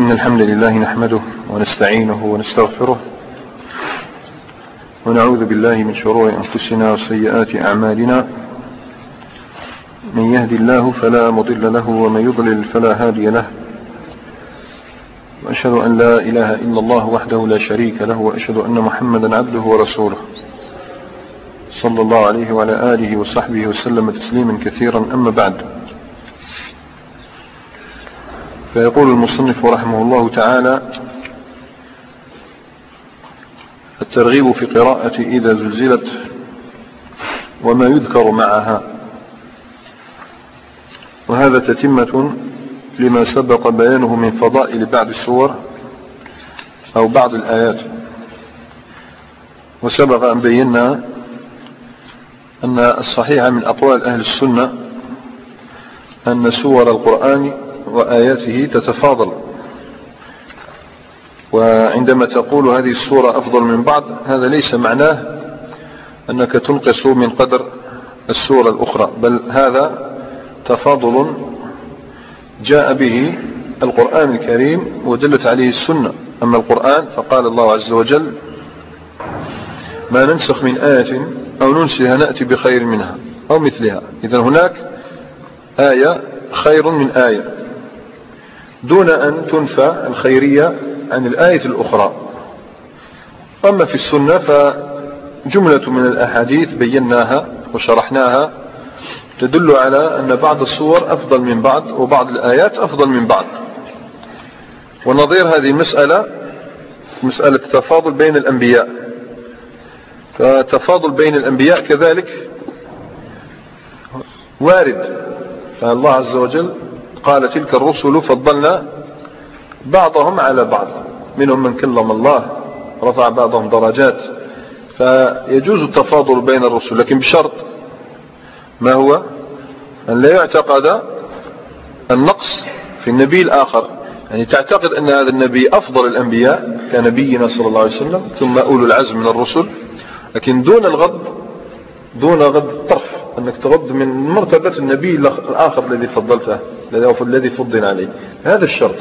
إن الحمد لله نحمده ونستعينه ونستغفره ونعوذ بالله من شرور أنفسنا وسيئات أعمالنا. من يهدي الله فلا مضل له ومن يضلل فلا هادي له، وأشهد أن لا إله إلا الله وحده لا شريك له، وأشهد أن محمدا عبده ورسوله صلى الله عليه وعلى آله وصحبه وسلم تسليما كثيرا. أما بعد، فيقول المصنف رحمه الله تعالى: الترغيب في قراءة إذا زلزلت وما يذكر معها. وهذا تتمة لما سبق بيانه من فضائل بعض السور أو بعض الآيات. وسبق أن بينا أن الصحيح من أقوال أهل السنة أن سور القرآن وآياته تتفاضل، وعندما تقول هذه السورة أفضل من بعض، هذا ليس معناه أنك تنقص من قدر السورة الأخرى، بل هذا تفاضل جاء به القرآن الكريم ودلت عليه السنة. أما القرآن فقال الله عز وجل: ما ننسخ من آية أو ننسها نأتي بخير منها أو مثلها. إذن هناك آية خير من آية، دون أن تنفى الخيرية عن الآية الأخرى. أما في السنة فجملة من الأحاديث بيناها وشرحناها تدل على أن بعض الصور أفضل من بعض وبعض الآيات أفضل من بعض. ونظير هذه المسألة مسألة التفاضل بين الأنبياء، فالتفاضل بين الأنبياء كذلك وارد. فالله عز وجل قال: تلك الرسل فضلنا بعضهم على بعض، منهم من كلم الله، رفع بعضهم درجات. فيجوز التفاضل بين الرسل، لكن بشرط، ما هو؟ أن لا يعتقد النقص في النبي الآخر، يعني تعتقد أن هذا النبي أفضل الأنبياء كنبينا صلى الله عليه وسلم ثم أولو العزم من الرسل، لكن دون الغض، دون غض الطرف، أنك تغض من مرتبة النبي الآخر الذي فضلته، الذي فضل عليه. هذا الشرط.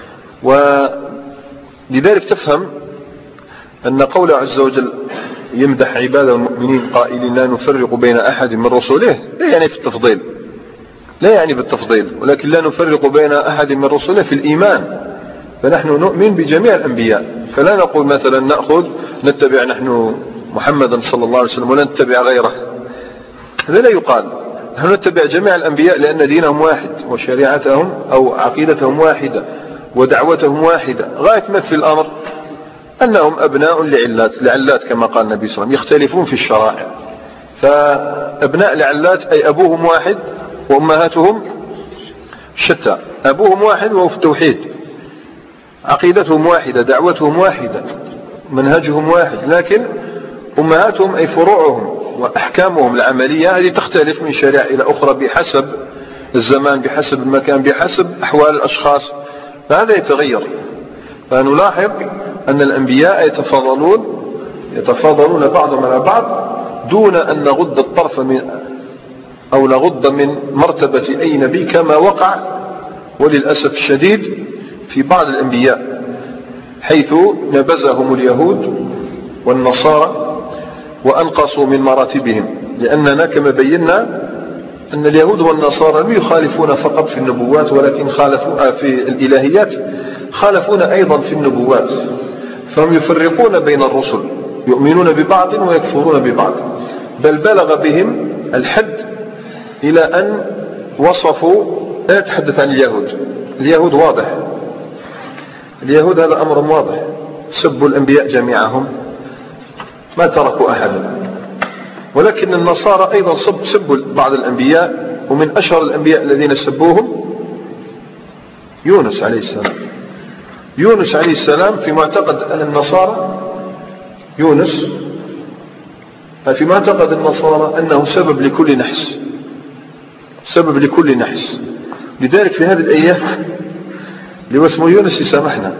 ولذلك تفهم أن قوله عز وجل يمدح عباده المؤمنين قائلين: لا نفرق بين أحد من رسله، لا يعني في التفضيل، لا يعني بالتفضيل، ولكن لا نفرق بين أحد من رسله في الإيمان. فنحن نؤمن بجميع الأنبياء، فلا نقول مثلا نتبع نحن محمدا صلى الله عليه وسلم ولا نتبع غيره، هذا لا يقال. نحن نتبع جميع الأنبياء لأن دينهم واحد وشريعتهم أو عقيدتهم واحدة ودعوتهم واحدة. غاية ما في الأمر أنهم أبناء لعلات كما قال النبي صلى الله عليه وسلم، يختلفون في الشرائع. فأبناء لعلات أي أبوهم واحد وأمهاتهم شتى، أبوهم واحد وهو في التوحيد، عقيدتهم واحدة، دعوتهم واحدة، منهجهم واحد، لكن أمهاتهم أي فروعهم وأحكامهم العملية هذه تختلف من شريعة إلى أخرى بحسب الزمان، بحسب المكان، بحسب أحوال الأشخاص، فهذا يتغير. فنلاحظ أن الأنبياء يتفاضلون بعضهم على بعض دون أن نغض الطرف أو نغض من مرتبة أي نبي، كما وقع وللأسف الشديد في بعض الأنبياء، حيث نبذهم اليهود والنصارى وأنقصوا من مراتبهم. لأننا كما بينا أن اليهود والنصارى لم يخالفون فقط في النبوات، ولكن خالفوا في الإلهيات، خالفون أيضا في النبوات. فهم يفرقون بين الرسل، يؤمنون ببعض ويكفرون ببعض، بل بلغ بهم الحد إلى أن وصفوا، لا أتحدث عن اليهود واضح، اليهود هذا أمر واضح، سبوا الأنبياء جميعهم ما تركوا أحدا. ولكن النصارى أيضا سبوا بعض الأنبياء، ومن أشهر الأنبياء الذين سبوهم يونس عليه السلام. يونس عليه السلام في معتقد النصارى، يونس في معتقد النصارى أنه سبب لكل نحس، سبب لكل نحس. لذلك في هذه الأيام اللي هو اسمه يونس يسامحنا.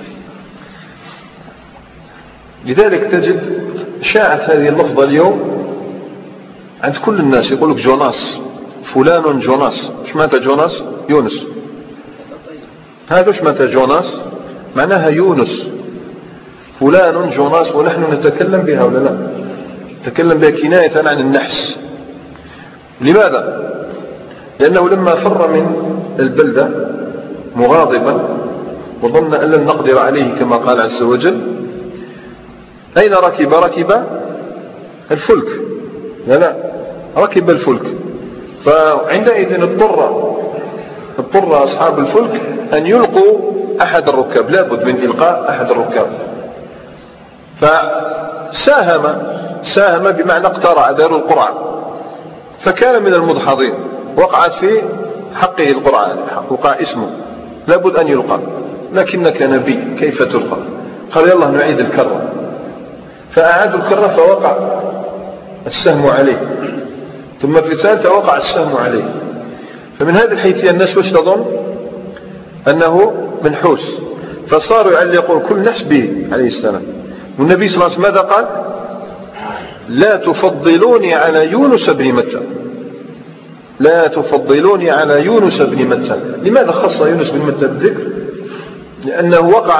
لذلك تجد شاعت هذه اللفظة اليوم عند كل الناس، يقول لك جوناس، فلان جوناس. ايش معنى جوناس؟ يونس. هذا ايش معنى جوناس؟ معناها يونس، فلان جوناس، ونحن نتكلم بها ولا لا؟ نتكلم بها كناية عن النحس. لماذا؟ لأنه لما فر من البلدة مغاضبا وظن أن لن نقدر عليه كما قال عز وجل، أين ركب؟ ركب الفلك، لا ركب الفلك. فعندئذ اضطر أصحاب الفلك أن يلقوا أحد الركاب، لابد من إلقاء أحد الركاب. فساهم بمعنى اقترع، دار القرعة، فكان من المدحضين، وقعت في حقه القرعة، وقع اسمه، لابد أن يلقى، لكنك نبي كيف تلقى؟ قال يلا نعيد الكرة. فأعادوا الكرة فوقع السهم عليه، ثم في الثالثة وقع السهم عليه. فمن هذه الحيثية الناس وش تظن؟ أنه منحوس، فصاروا يعلقون كل نحس به عليه السلام. والنبي صلى الله عليه وسلم ماذا قال؟ لا تفضلوني على يونس بن متى، لا تفضلوني على يونس بن متى. لماذا خص يونس بن متى بالذكر؟ لأنه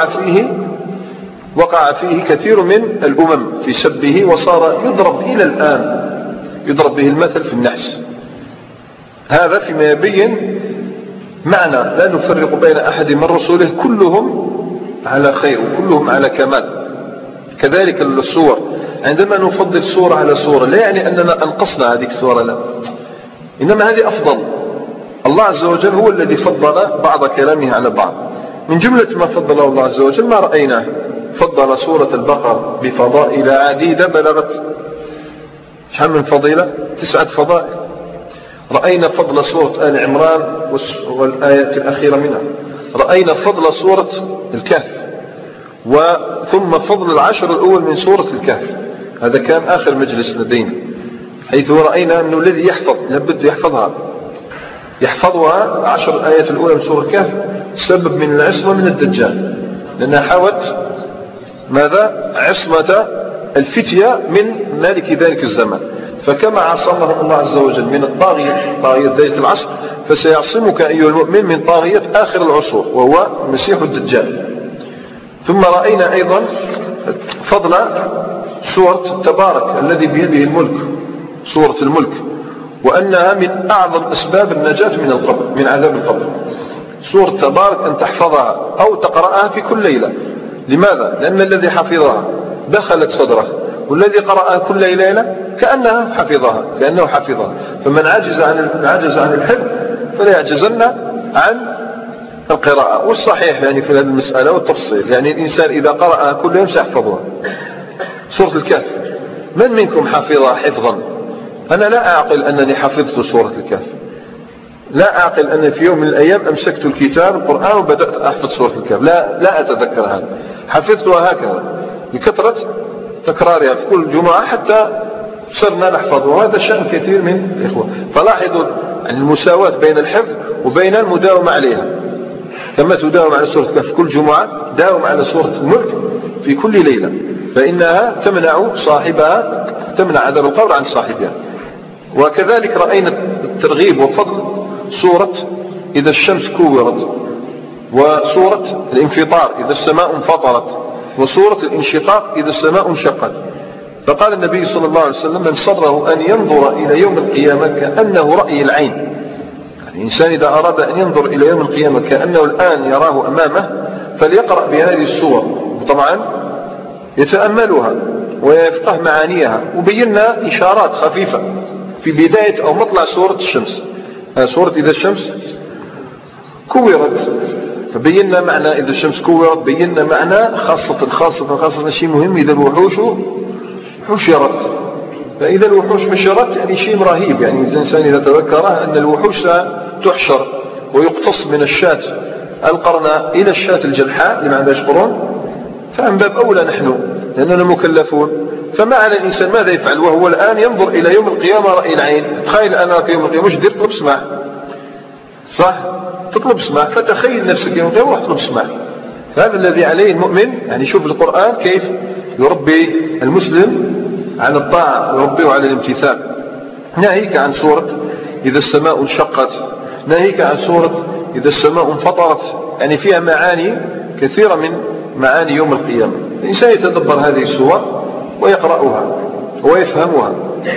وقع فيه كثير من الأمم في سبه، وصار يضرب إلى الآن، يضرب به المثل في النحس. هذا فيما يبين معنى لا نفرق بين أحد من رسوله، كلهم على خير وكلهم على كمال. كذلك الصور، عندما نفضل صورة على صورة لا يعني أننا أنقصنا هذه الصورة، لا، إنما هذه أفضل. الله عز وجل هو الذي فضل بعض كلامه على بعض. من جملة ما فضله الله عز وجل ما رأيناه، فضل سورة البقرة بفضائل عديدة بلغت شحال من فضيلة؟ 9 فضائل. رأينا فضل سورة آل عمران والآيات الأخيرة منها، رأينا فضل سورة الكهف، ثم فضل العشر الأول من سورة الكهف. هذا كان آخر مجلس لدينا، حيث رأينا أنه الذي يحفظ لابد يحفظها 10 الآيات الأولى من سورة الكهف، سبب من العصمة من الدجال، لأنها حاوت ماذا؟ عصمة الفتية من مالك ذلك الزمان. فكما عصمهم الله عز وجل من طاغية ذات العصر، فسيعصمك أيها المؤمن من طاغية آخر العصور، وهو المسيح الدجال. ثم رأينا أيضا فضل سورة تبارك الذي بيده الملك، سورة الملك، وأنها من أعظم أسباب النجاة من القبر، من عذاب القبر. سورة تبارك أن تحفظها أو تقرأها في كل ليلة. لماذا؟ لأن الذي حفظها دخلت صدره، والذي قرأها كل ليلة كأنه حفظها. فمن عجز عن الحفظ فلا يعجزن عن القراءة. والصحيح يعني في هذه المسألة والتفصيل، يعني الإنسان إذا قرأها كل يوم سيحفظها. سورة الكهف، من منكم حفظها حفظا؟ أنا لا أعقل أنني حفظت سورة الكهف، لا أعقل أن في يوم من الأيام أمسكت الكتاب القرآن وبدأت أحفظ سورة الكهف، لا أتذكر هذا. حفظتها هكذا بكثرة تكرارها في كل جمعة حتى صرنا نحفظ، وهذا شأن كثير من الإخوة. فلاحظوا المساواة بين الحفظ وبين المداومة عليها. كما تداوم على سورة الكهف كل جمعة، داوم على سورة الملك في كل ليلة، فإنها تمنع عذاب القبر عن صاحبها. وكذلك رأينا الترغيب وفضل سورة إذا الشمس كورت، وسورة الانفطار إذا السماء انفطرت، وسورة الانشقاق إذا السماء انشقت. فقال النبي صلى الله عليه وسلم: من سره أن ينظر إلى يوم القيامة كأنه رأي العين. يعني الإنسان إذا أراد أن ينظر إلى يوم القيامة كأنه الآن يراه أمامه فليقرأ بهذه السور، وطبعا يتأملها ويفقه معانيها. وبينا إشارات خفيفة في بداية أو مطلع سورة الشمس، سورة إذا الشمس كورت، فبينا معنى إذا الشمس كورت، بينا معنى خاصة شيء مهم إذا الوحوش حشرت. فإذا الوحوش حشرت يعني شيء رهيب، يعني الإنسان إذا تذكره أن الوحوش تحشر ويقتص من الشاة القرنة إلى الشاة الجلحاء لماذا يشعرون، فمن باب أولى نحن لأننا مكلفون. فما على الإنسان ماذا يفعل وهو الآن ينظر إلى يوم القيامة رأي العين؟ تخيل أنا في يوم القيامة مش دير تطلب سماح، صح؟ تطلب سماح، فتخيل نفسك يوم القيامة تطلب سماح. هذا الذي عليه المؤمن، يعني شوف القرآن كيف يربي المسلم على الطاعة ويربيه على الامتثال. ناهيك عن سورة إذا السماء انشقت، ناهيك عن سورة إذا السماء انفطرت، يعني فيها معاني كثيرة من معاني يوم القيامة. الإنسان يتدبر هذه السور ويقرأها ويفهمها.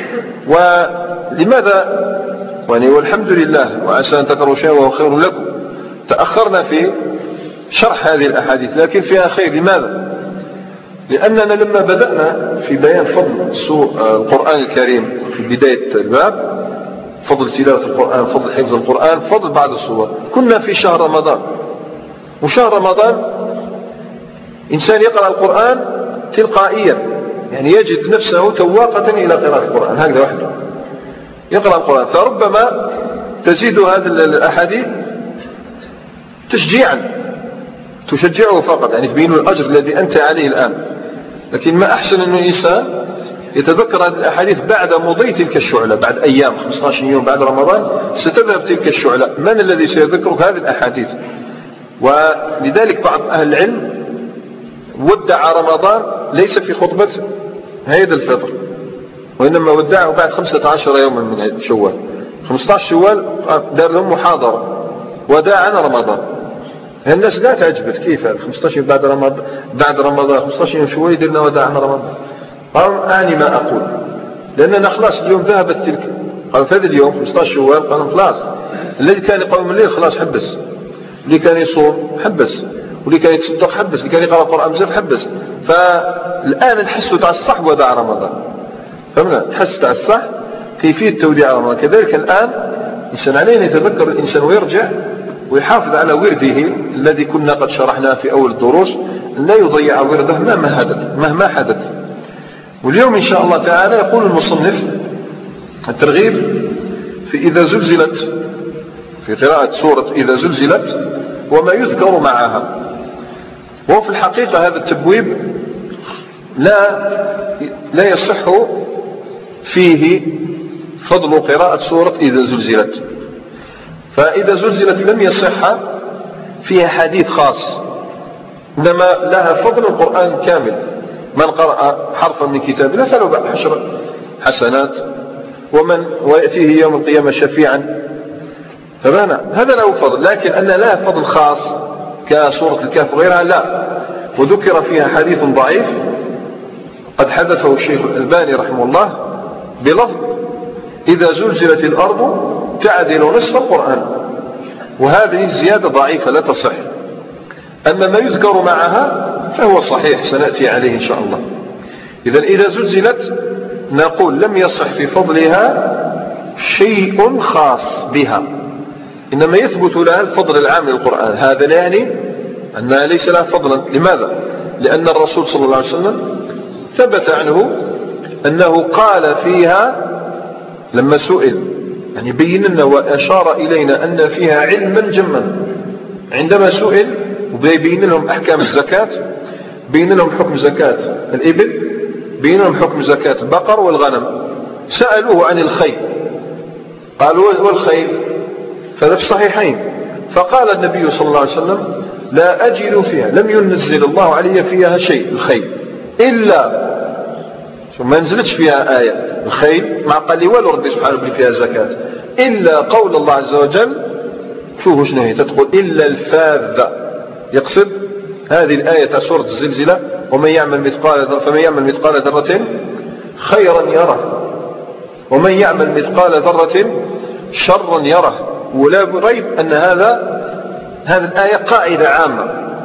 ولماذا والحمد لله وعسى أن تكرهوا شيئا وهو خير لكم، تأخرنا في شرح هذه الأحاديث لكن فيها خير. لماذا؟ لأننا لما بدأنا في بيان فضل القرآن الكريم في بداية الباب، فضل تلاوة القرآن، فضل حفظ القرآن، فضل بعض السور، كنا في شهر رمضان. وشهر رمضان إنسان يقرأ القرآن تلقائيا، يعني يجد نفسه تواقة إلى قراءة القرآن هكذا وحده يقرأ القرآن. فربما تزيد هذه الأحاديث تشجيعا، تشجعه فقط، يعني تبين الأجر الذي أنت عليه الآن. لكن ما أحسن أن الإنسان يتذكر هذه الأحاديث بعد مضي تلك الشعلة، بعد أيام 15 يوم بعد رمضان ستذهب تلك الشعلة. من الذي سيذكرك هذه الأحاديث؟ ولذلك بعض أهل العلم ودع رمضان ليس في خطبة عيد الفطر، وإنما ودعه بعد 15 يوما من شوال. 15 شوال دار لهم محاضرة وداعنا رمضان. الناس لا تعجبت كيف 15 بعد رمضان 15 يوم شوال يديرنا وداعنا رمضان. قالوا أعني ما أقول، لأننا خلاص اليوم ذهبت تلك. قالوا في هذا اليوم 15 شوال قالوا خلاص، الذي كان يقوم من الليل خلاص حبس، اللي كان يصوم حبس، واللي كان يتصدق حبس، اللي كان يقرأ القرآن بزاف حبس. فالآن نحسوا تاع الصح وداع رمضان، فهمنا؟ تحس تاع الصح كيفية توديع رمضان. كذلك الآن الإنسان عليه أن يتذكر الإنسان ويرجع ويحافظ على ورده الذي كنا قد شرحناه في أول الدروس، لا يضيع ورده مهما حدث. واليوم إن شاء الله تعالى يقول المصنف الترغيب في إذا زلزلت، في قراءة سورة إذا زلزلت وما يذكر معها. وهو في الحقيقة هذا التبويب لا يصح فيه فضل قراءة سورة إذا زلزلت. فإذا زلزلت لم يصح فيها حديث خاص، إنما لها فضل القرآن كامل. من قرأ حرفا من كتاب الله فله 10 حسنات، ويأتيه يوم القيامة شفيعا. فمعنى هذا له فضل، لكن أن لها فضل خاص كسورة الكهف وغيرها لا. وذكر فيها حديث ضعيف قد حدثه الشيخ الألباني رحمه الله بلفظ إذا زلزلت الأرض تعدل نصف القرآن، وهذه زيادة ضعيفة لا تصح. أما ما يذكر معها فهو صحيح سنأتي عليه إن شاء الله. إذا زلزلت نقول لم يصح في فضلها شيء خاص بها، إنما يثبت لها الفضل العام للقرآن. هذا لا يعني أنها ليس لها فضلا. لماذا؟ لأن الرسول صلى الله عليه وسلم ثبت عنه أنه قال فيها لما سئل، يعني بين لنا وأشار إلينا أن فيها علما جما. عندما سئل وبين لهم أحكام الزكاة، بين لهم حكم زكاة الإبل، بين لهم حكم زكاة البقر والغنم، سألوه عن الخيل، قالوا والخيل؟ فهذا في الصحيحين. فقال النبي صلى الله عليه وسلم لا أجد فيها، لم ينزل الله علي فيها شيء الخيل إلا، ما نزلتش فيها آية الخيل، مع قال لي والو ربي سبحانه بلي فيها زكاة، إلا قول الله عز وجل. شوفوا شنو هي تقول إلا الفاذة، يقصد هذه الآية سورة الزلزلة فمن يعمل مثقال ذرة خيرا يره ومن يعمل مثقال ذرة شرا يره. ولا ريب أن هذه الآية قاعدة عامة،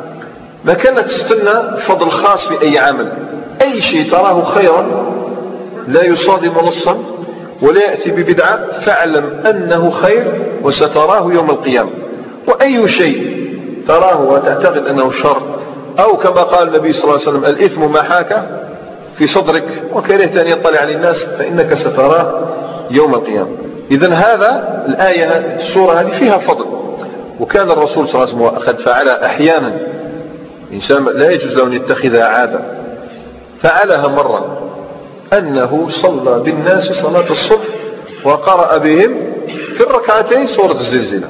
ما كانت تستنى فضل خاص في أي عمل. أي شيء تراه خيرا لا يصادم نصا ولا يأتي ببدعة فاعلم أنه خير وستراه يوم القيامة. وأي شيء تراه وتعتقد أنه شر، أو كما قال النبي صلى الله عليه وسلم الإثم ما حاك في صدرك وكرهت أن يطلع على الناس فإنك ستراه يوم القيامة. إذن هذا الآية السورة هذه فيها فضل. وكان الرسول صلى الله عليه وسلم قد فعل أحيانا، إنسان لا يجوز له أن يتخذها عادة، فعلها مرة أنه صلى بالناس صلاة الصبح وقرأ بهم في الركعتين سورة الزلزلة.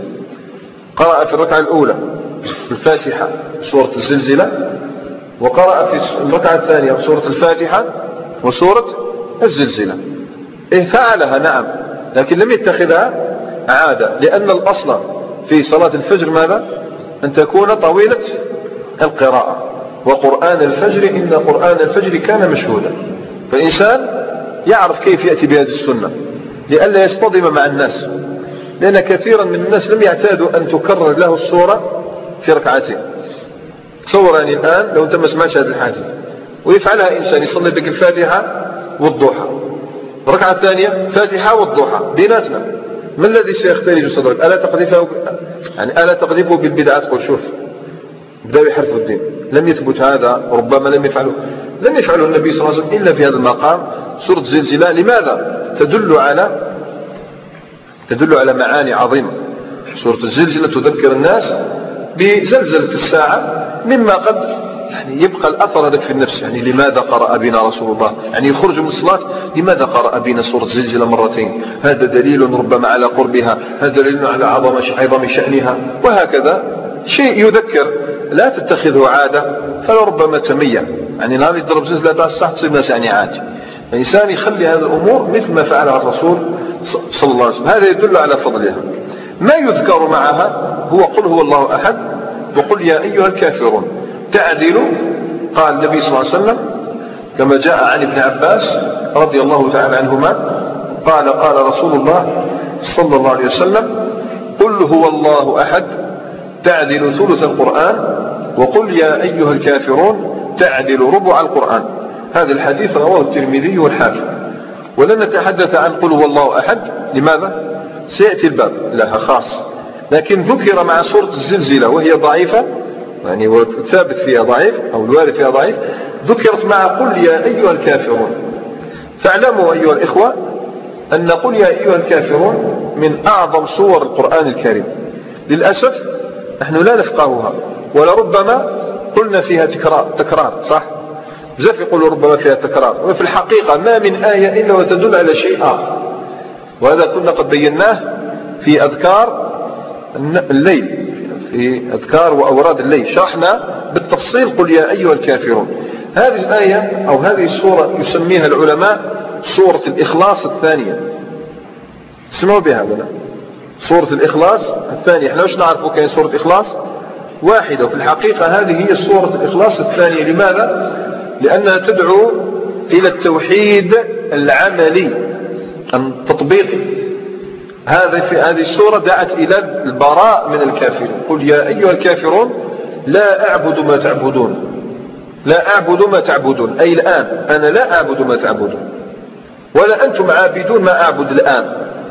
قرأ في الركعة الأولى الفاتحة سورة الزلزلة، وقرأ في الركعة الثانية سورة الفاتحة وسورة الزلزلة. فعلها نعم، لكن لم يتخذها عادة، لأن الأصل في صلاة الفجر ماذا؟ أن تكون طويلة القراءة، وقرآن الفجر إن قرآن الفجر كان مشهودا. فالإنسان يعرف كيف يأتي بهذه السنة لئلا يصطدم مع الناس، لأن كثيرا من الناس لم يعتادوا أن تكرر له السورة في ركعتين. تصور يعني الآن لو أنت ما سمعتش هذا الحديث ويفعلها إنسان يصلي بك الفاتحة والضحى، الركعة الثانية فاتحة والضحى بيناتنا، ما الذي سيختلج صدرك؟ ألا تقذفه بالبدعة؟ تقول شوف بدأوا يحرفوا الدين. لم يثبت هذا، ربما لم يفعله النبي صلى الله عليه وسلم إلا في هذا المقام. سورة الزلزلة لماذا؟ تدل على معاني عظيمة. سورة الزلزلة تذكر الناس بزلزلة الساعة، مما قد يعني يبقى الأثر هذاك في النفس. يعني لماذا قرأ بنا رسول الله؟ يعني يخرج من الصلاة لماذا قرأ بنا سورة الزلزلة مرتين؟ هذا دليل ربما على قربها، هذا دليل على عظم شأنها، وهكذا شيء يذكر. لا تتخذه عادة فلربما تميع. يعني نهار يضرب زلزلة تاع الصح تصير ناس يعني عادي. الإنسان يخلي هذه الأمور مثل ما فعلها الرسول صلى الله عليه وسلم، هذا يدل على فضلها. ما يذكر معها هو قل هو الله أحد وقل يا أيها الكافرون تعدل. قال النبي صلى الله عليه وسلم كما جاء عن ابن عباس رضي الله تعالى عنهما قال رسول الله صلى الله عليه وسلم قل هو الله أحد تعدل ثلث القرآن وقل يا أيها الكافرون تعدل ربع القرآن. هذا الحديث رواه الترمذي والحاكم. ولن نتحدث عن قل هو الله أحد. لماذا؟ سيأتي الباب لها خاص، لكن ذكر مع سورة الزلزلة وهي ضعيفة، يعني والثابت فيها ضعيف أو الوارد فيها ضعيف، ذكرت مع قل يا أيها الكافرون. فاعلموا أيها الإخوة أن قل يا أيها الكافرون من أعظم صور القرآن الكريم. للأسف نحن لا نفقهها، ولربما قلنا فيها تكرار صح؟ بزاف يقولوا ربما فيها تكرار، وفي الحقيقة ما من آية إلا وتدل على شيء آخر. وهذا كنا قد بيناه في أذكار الليل، في أذكار وأوراد الليل شرحنا بالتفصيل قل يا أيها الكافرون. هذه الآية أو هذه السورة يسميها العلماء سورة الإخلاص الثانية. اسمعوا بها بنا، سورة الإخلاص الثانية. احنا وش نعرفوا كاين سورة إخلاص واحدة، وفي الحقيقة هذه هي سورة الإخلاص الثانية. لماذا؟ لأنها تدعو إلى التوحيد العملي التطبيقي. هذه السورة دعت إلى البراء من الكافرين. قل يا أيها الكافرون لا أعبد ما تعبدون، لا أعبد ما تعبدون أي الآن أنا لا أعبد ما تعبدون، ولا أنتم عابدون ما أعبد الآن،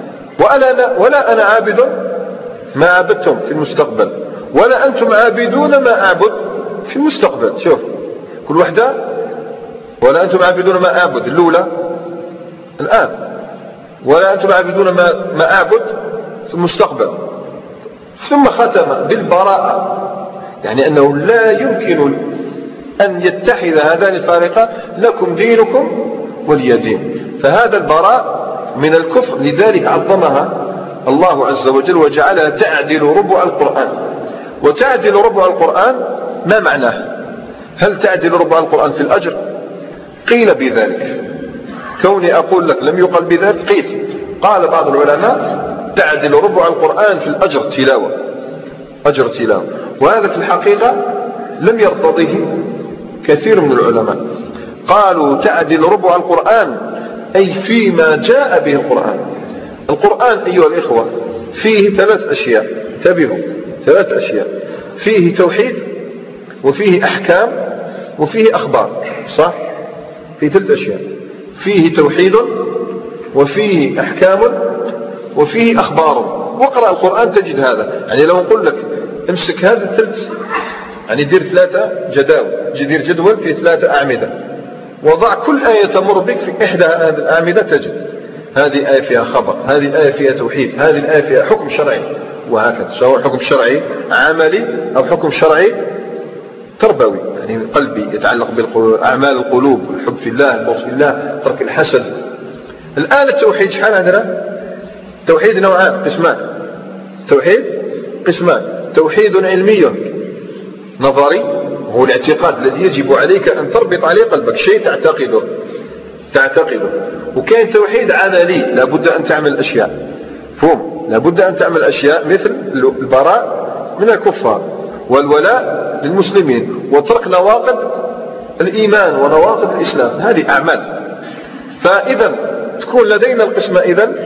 ولا أنا عابد ما عبدتم في المستقبل، ولا أنتم عابدون ما أعبد في المستقبل. شوف كل وحدة، ولا أنتم عابدون ما أعبد الأولى الآن، ولا أنتم عابدون ما أعبد في المستقبل. ثم ختم بالبراءة، يعني أنه لا يمكن أن يتحد هذان الفارقان، لكم دينكم ولي دين. فهذا البراء من الكفر، لذلك عظمها الله عز وجل وجعلها تعدل ربع القرآن. وتعدل ربع القرآن ما معناه؟ هل تعدل ربع القرآن في الأجر؟ قيل بذلك، كوني أقول لك لم يقل بذلك قيل. قال بعض العلماء تعدل ربع القرآن في الأجر تلاوة، أجر تلاوة. وهذا في الحقيقة لم يرتضيه كثير من العلماء. قالوا تعدل ربع القرآن أي فيما جاء به القرآن. القرآن أيها الإخوة فيه 3 أشياء، انتبهوا، 3 أشياء: فيه توحيد، وفيه أحكام، وفيه أخبار. صح؟ فيه 3 أشياء: فيه توحيد، وفيه أحكام، وفيه أخبار. واقرأ القرآن تجد هذا. يعني لو نقول لك امسك هذا الثلث، يعني دير 3 جداول، دير جدول فيه 3 أعمدة، وضع كل آية تمر بك في إحدى هذه الأعمدة تجد هذه آية فيها خبر، هذه الآية فيها توحيد، هذه الآية فيها حكم شرعي، وهكذا، سواء حكم شرعي عملي أو حكم شرعي تربوي يعني قلبي يتعلق بأعمال القلوب، الحب في الله، البغض في الله، ترك الحسد. الآن التوحيد شحال عندنا؟ توحيد نوعان، قسمان. توحيد قسمان: توحيد علمي نظري، هو الاعتقاد الذي يجب عليك أن تربط عليه قلبك، شيء تعتقده. وكان توحيد عملي، لابد أن تعمل أشياء، فهم، لابد أن تعمل أشياء مثل البراء من الكفار، والولاء للمسلمين وترك نواقض الإيمان ونواقض الإسلام، هذه أعمال. فإذا تكون لدينا القسمة.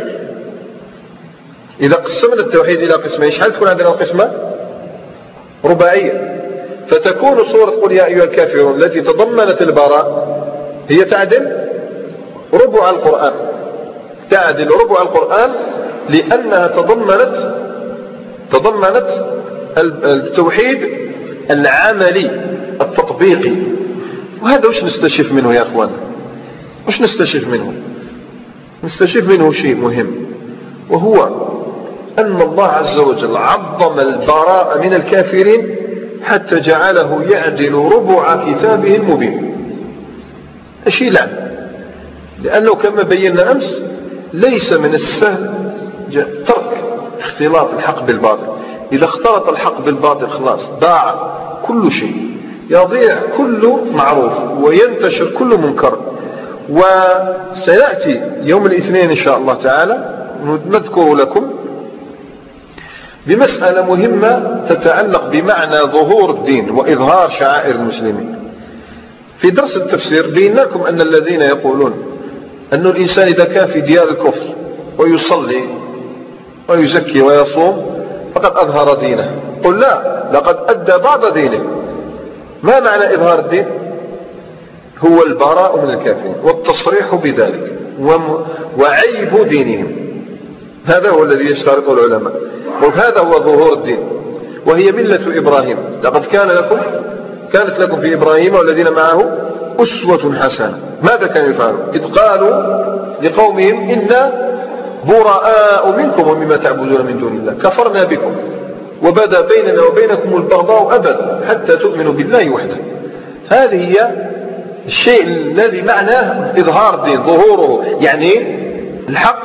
إذا قسمنا التوحيد إلى قسمين، شحال تكون عندنا القسمة؟ رباعية. فتكون سورة قل يا أيها الكافرون التي تضمنت البراء هي تعدل ربع القرآن، تعدل ربع القرآن، لأنها تضمنت التوحيد العملي التطبيقي. وهذا وش نستشف منه يا أخوان؟ وش نستشف منه؟ نستشف منه شيء مهم، وهو أن الله عز وجل عظم البراء من الكافرين حتى جعله يعدل ربع كتابه المبين. شيء لعب، لأنه كما بينا أمس ليس من السهل ترك اختلاط الحق بالباطل. إذا اختلط الحق بالباطل خلاص ضاع كل شيء، يضيع كل معروف وينتشر كل منكر. وسيأتي يوم الاثنين إن شاء الله تعالى نذكر لكم بمسألة مهمة تتعلق بمعنى ظهور الدين وإظهار شعائر المسلمين. في درس التفسير بينا لكم أن الذين يقولون أن الإنسان إذا كان في ديار الكفر ويصلي ويزكي ويصوم فقد أظهر دينه. قل لا، لقد أدى بعض دينه. ما معنى إظهار الدين؟ هو البراء من الكافرين والتصريح بذلك وعيب دينهم. هذا هو الذي يشترطه العلماء، وهذا هو ظهور الدين، وهي ملة إبراهيم. لقد كانت لكم في إبراهيم والذين معه أسوة حسنة. ماذا كانوا يفعلون؟ إذ قالوا لقومهم إنا براء منكم ومما تعبدون من دون الله كفرنا بكم وبدا بيننا وبينكم البغضاء أبدا حتى تؤمنوا بالله وحده. هذه هي الشيء الذي معناه إظهار الدين، ظهوره، يعني الحق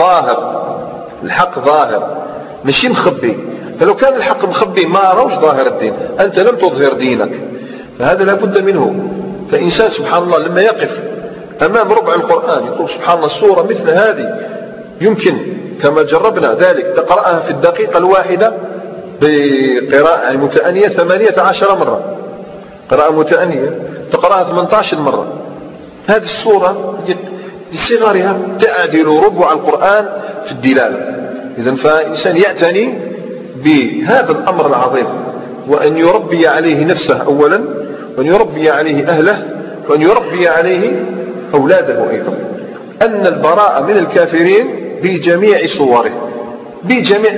ظاهر ماشي مخبي. فلو كان الحق مخبي ما روش ظاهر الدين، أنت لم تظهر دينك، فهذا لا بد منه. فإنسان سبحان الله لما يقف أمام ربع القرآن يقول سبحان الله السورة مثل هذه يمكن كما جربنا ذلك تقرأها في الدقيقة الواحدة بقراءة متأنية 18 مرة، قراءة متأنية تقرأها 18 مرة. هذه السورة لصغرها تعدل ربع القرآن في الدلالة. إذن فإنسان يعتني بهذا الأمر العظيم، وأن يربي عليه نفسه أولا، وأن يربي عليه أهله، وأن يربي عليه أولاده أيضا، أن البراءة من الكافرين بجميع صوره، بجميع،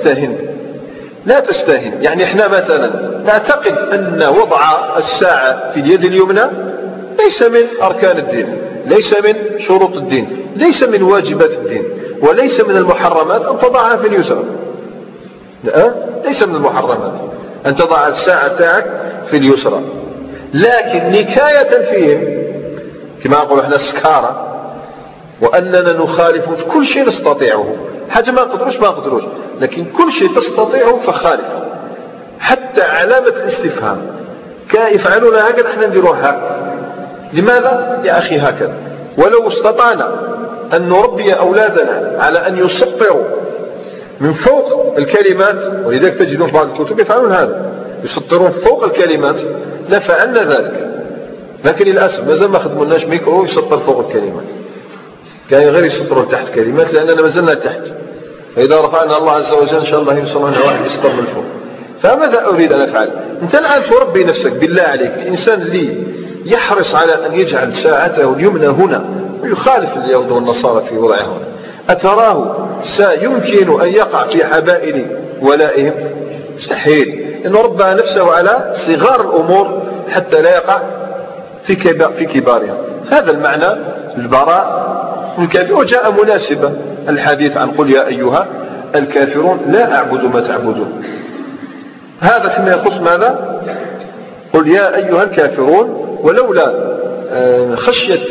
لا تستهن. يعني احنا مثلا نعتقد أن وضع الساعة في اليد اليمنى ليس من أركان الدين، ليس من شروط الدين، ليس من واجبات الدين، وليس من المحرمات أن تضعها في اليسرى. لا، ليس من المحرمات أن تضع الساعة تاعك في اليسرى، لكن نكاية فيهم كما نقول احنا سكارة، وأننا نخالف في كل شيء نستطيعه. حاجة ما نقدروش، لكن كل شيء تستطيعه فخالف. حتى علامة الاستفهام يفعلون هكذا احنا نديروها. لماذا يا أخي هكذا؟ ولو استطعنا أن نربي أولادنا على أن يسطروا من فوق الكلمات، ولذلك تجدون في بعض الكتب يفعلون هذا، يسطرون فوق الكلمات، لفعلنا ذلك. لكن للأسف مازال ما خدمناش ميكرو يسطر فوق الكلمات، كان غير يسطروا تحت كلمات، لأننا مازلنا تحت. فإذا رفعنا الله عز وجل إن شاء الله يوصلنا واحد يسطر من فوق. فماذا أريد أن أفعل؟ أنت الآن تربي نفسك بالله عليك. الإنسان اللي يحرص على أن يجعل ساعته اليمنى هنا ويخالف اليهود والنصارى في وضعهم، أتراه سيمكن أن يقع في حبائل ولائهم؟ مستحيل، لأنه ربى نفسه على صغار الأمور حتى لا يقع في كبارها. هذا المعنى البراء الكافر. وجاء مناسبة الحديث عن قل يا أيها الكافرون لا أعبد ما تعبدون. هذا فيما يخص ماذا؟ قل يا أيها الكافرون. ولولا خشية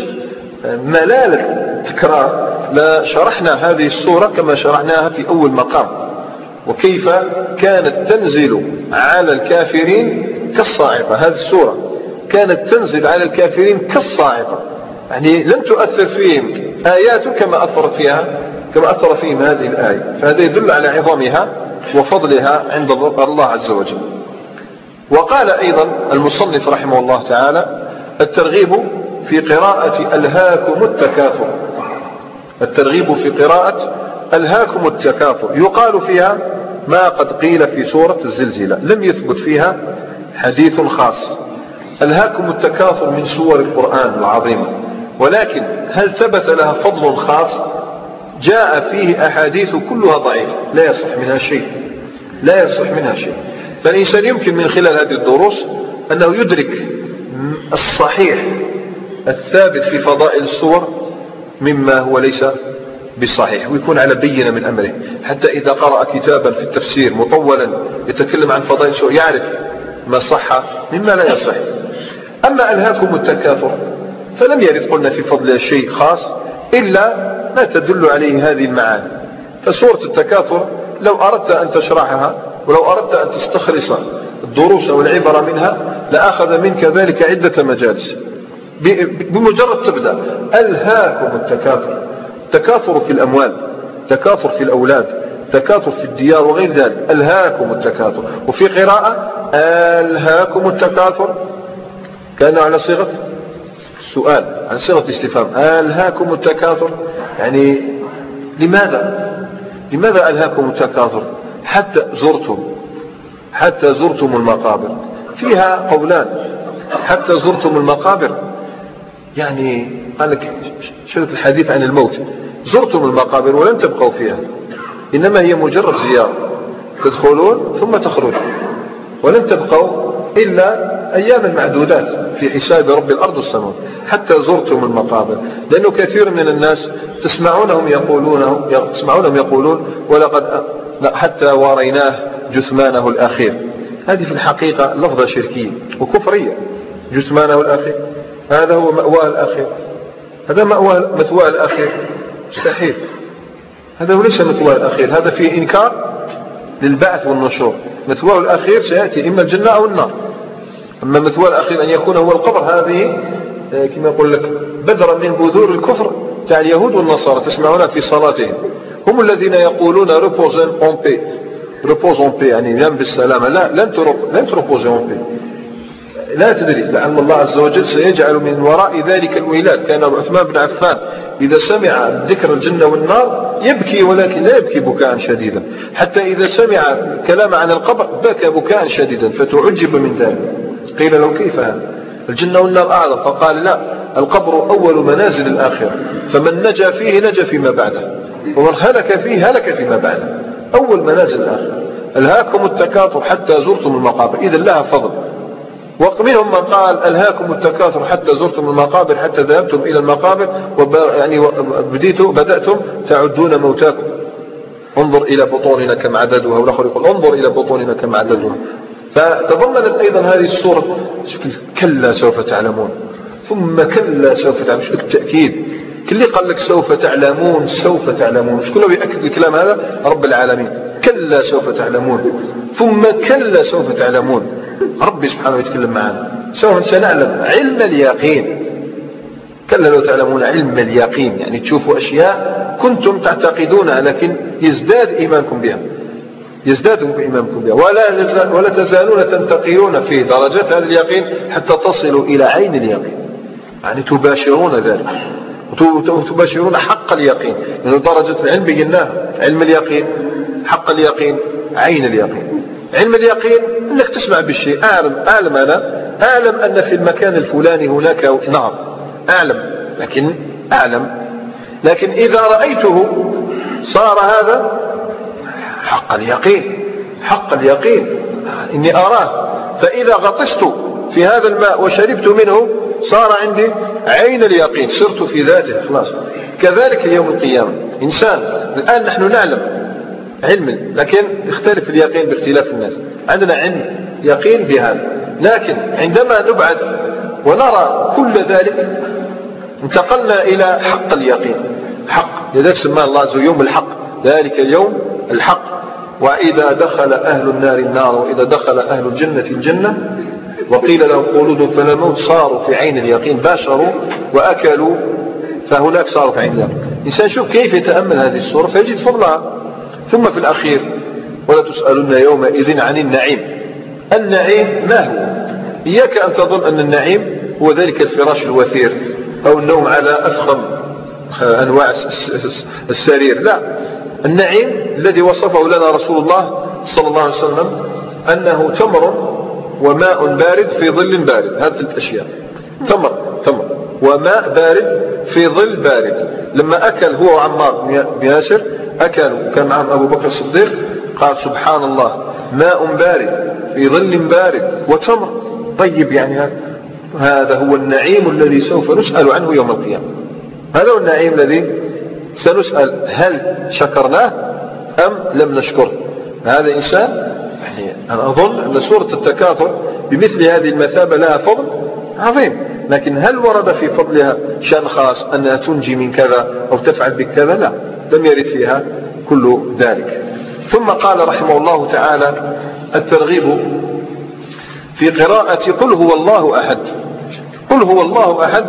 ملالة تكرار لشرحنا هذه السورة كما شرحناها في أول مقام، وكيف كانت تنزل على الكافرين كالصاعقة. هذه السورة كانت تنزل على الكافرين كالصاعقة، يعني لم تؤثر فيهم آيات كما أثر فيهم هذه الآية. فهذا يدل على عظمها وفضلها عند الله عز وجل. وقال أيضا المصنف رحمه الله تعالى: الترغيب في قراءة ألهاكم التكاثر. الترغيب في قراءة ألهاكم التكاثر يقال فيها ما قد قيل في سورة الزلزلة، لم يثبت فيها حديث خاص. ألهاكم التكاثر من سور القرآن العظيمة، ولكن هل ثبت لها فضل خاص؟ جاء فيه أحاديث كلها ضعيفة لا يصح منها شيء، لا يصح منها شيء. فالإنسان يمكن من خلال هذه الدروس أنه يدرك الصحيح الثابت في فضائل السور مما هو ليس بصحيح، ويكون على بينة من أمره، حتى إذا قرأ كتابا في التفسير مطولا يتكلم عن فضائل السور يعرف ما صح مما لا يصح. أما ألهاكم التكاثر فلم يرد قلنا في فضلها شيء خاص إلا ما تدل عليه هذه المعاني. فسورة التكاثر لو أردت أن تشرحها ولو أردت أن تستخلص الدروس والعبر منها لأخذ منك ذلك عدة مجالس. بمجرد تبدأ ألهاكم التكاثر، تكاثر في الأموال، تكاثر في الأولاد، تكاثر في الديار وغير ذلك، ألهاكم التكاثر. وفي قراءة ألهاكم التكاثر كان على صيغة السؤال، على صيغة الاستفهام، ألهاكم التكاثر يعني لماذا ألهاكم التكاثر حتى زرتم المقابر؟ فيها قولان. حتى زرتم المقابر يعني قال لك شرط الحديث عن الموت، زرتم المقابر ولن تبقوا فيها، إنما هي مجرد زيارة، تدخلون ثم تخرجون، ولن تبقوا إلا أيام معدودات في حساب رب الأرض والسماء. حتى زرتم المقابر، لأنه كثير من الناس تسمعونهم يقولون ولقد حتى وريناه جثمانه الأخير. هذه في الحقيقة لفظة شركية وكفرية. جثمانه الأخير هذا هو مأواه الأخير، هذا مثواه الأخير مستحيل، هذا هو ليس مثواه الأخير، هذا فيه إنكار للبعث والنشور. مثواه الأخير سيأتي إما الجنة أو النار. أما مثواه الأخير أن يكون هو القبر، هذه كما يقول لك بذرة من بذور الكفر تاع اليهود والنصارى تسمعونها في صلاتهم. هم الذين يقولون repose en paix يعني ينام بالسلامة. لا، لن تربوزي en paix. لا تدري لعل الله عز وجل سيجعل من وراء ذلك الويلات. كان عثمان بن عفان إذا سمع ذكر الجنة والنار يبكي، ولكن لا يبكي بكاء شديدا، حتى إذا سمع كلام عن القبر بكى بكاء شديدا، فتعجب من ذلك. قيل له كيف هذا؟ الجنة والنار أعظم، فقال لا، القبر أول منازل الآخرة، فمن نجا فيه نجا فيما بعده، ومن هلك فيه هلك فيما بعده. أول منازل الآخرة. ألهاكم التكاثر حتى زرتم المقابر، إذا لها فضل. ومنهم من قال ألهاكم التكاثر حتى زرتم المقابر حتى ذهبتم إلى المقابر يعني بدأتم تعدون موتاكم. انظر إلى بطوننا كم عددها، والآخر يقول انظر إلى بطوننا كم عددها. فتضمنت أيضا هذه السورة كلا سوف تعلمون، ثم كلا سوف تعلمون. شو التأكيد؟ كل قال لك سوف تعلمون سوف تعلمون، مش كله بيأكد الكلام هذا؟ رب العالمين. كلا سوف تعلمون ثم كلا سوف تعلمون. ربي سبحانه يتكلم معنا، سوف سنعلم علم اليقين. كلا لو تعلمون علم اليقين يعني تشوفوا أشياء كنتم تعتقدونها لكن يزداد إيمانكم بها، يزداد إيمانكم بها. ولا تزالون تنتقلون في درجات هذا اليقين حتى تصلوا إلى عين اليقين، يعني تباشرون ذلك وتباشرون حق اليقين. لأن درجة العلم بيناها علم اليقين، حق اليقين، عين اليقين. علم اليقين أنك تسمع بالشيء، أعلم أنا أعلم أن في المكان الفلاني هناك نهر، لكن إذا رأيته صار هذا حق اليقين إني أراه. فإذا غطست في هذا الماء وشربت منه صار عندي عين اليقين، صرت في ذاته خلاص. كذلك يوم القيامة إنسان الآن نحن نعلم علم، لكن يختلف اليقين باختلاف الناس. عندنا علم يقين بهذا، لكن عندما نبعد ونرى كل ذلك انتقلنا إلى حق اليقين. حق لذلك سماه الله عز وجل يوم الحق، ذلك اليوم الحق. وإذا دخل أهل النار النار وإذا دخل أهل الجنة الجنة وقيل لهم خلودوا فلا موت صاروا في عين اليقين، باشروا وأكلوا، فهناك صاروا في عين اليقين. إنسان شوف كيف يتأمل هذه الصورة فيجد فضلها. ثم في الأخير ولا تسألون يومئذ عن النعيم. النعيم ما هو؟ إياك أن تظن أن النعيم هو ذلك الفراش الوثير أو النوم على أفخم أنواع السرير، لا. النعيم الذي وصفه لنا رسول الله صلى الله عليه وسلم أنه تمر وماء بارد في ظل بارد. هذه الأشياء، تمر وماء بارد في ظل بارد. لما أكل هو وعمار بن ياسر، أكل وكان معهم أبو بكر الصديق، قال سبحان الله، ماء بارد في ظل بارد وتمر طيب. يعني هذا هو النعيم الذي سوف نسأل عنه يوم القيامة. هذا هو النعيم الذي سنسأل هل شكرناه أم لم نشكره. هذا إنسان، يعني أنا أظن أن سورة التكاثر بمثل هذه المثابة لها فضل عظيم، لكن هل ورد في فضلها شأن خاص أنها تنجي من كذا أو تفعل بكذا؟ لا، لم يرد فيها كل ذلك. ثم قال رحمه الله تعالى الترغيب في قراءة قل هو الله أحد. قل هو الله أحد